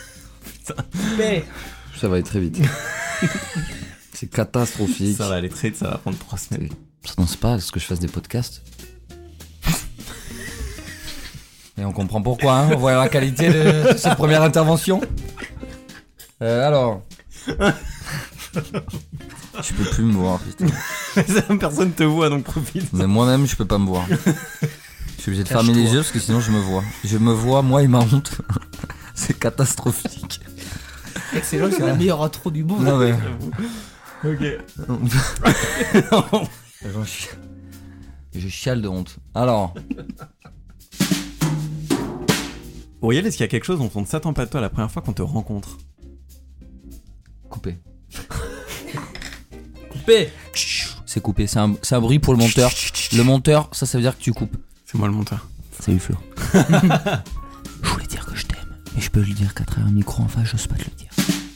Ça va aller très vite. C'est catastrophique. Ça va aller très vite, ça va prendre 3 semaines. Ça n'annonce pas à ce que je fasse des podcasts. Et on comprend pourquoi, hein. On voit la qualité de cette première intervention. Alors. Je peux plus me voir, putain. Personne te voit, donc profite. Mais moi-même, je peux pas me voir. Je suis obligé de fermer les yeux parce que sinon je me vois. Je me vois, moi et ma honte. C'est catastrophique. Excellent, c'est la meilleure intro du monde. Non, mais... Ok. Je chiale de honte. Alors. Auriel, est-ce qu'il y a quelque chose dont on ne s'attend pas de toi la première fois qu'on te rencontre ? Coupé. Coupé. C'est coupé, c'est un bruit pour le monteur. Le monteur, ça veut dire que tu coupes. C'est moi le monteur. Salut Flo. Je voulais dire que je t'aime, mais je peux le dire qu'à travers un micro en face, j'ose pas te le dire.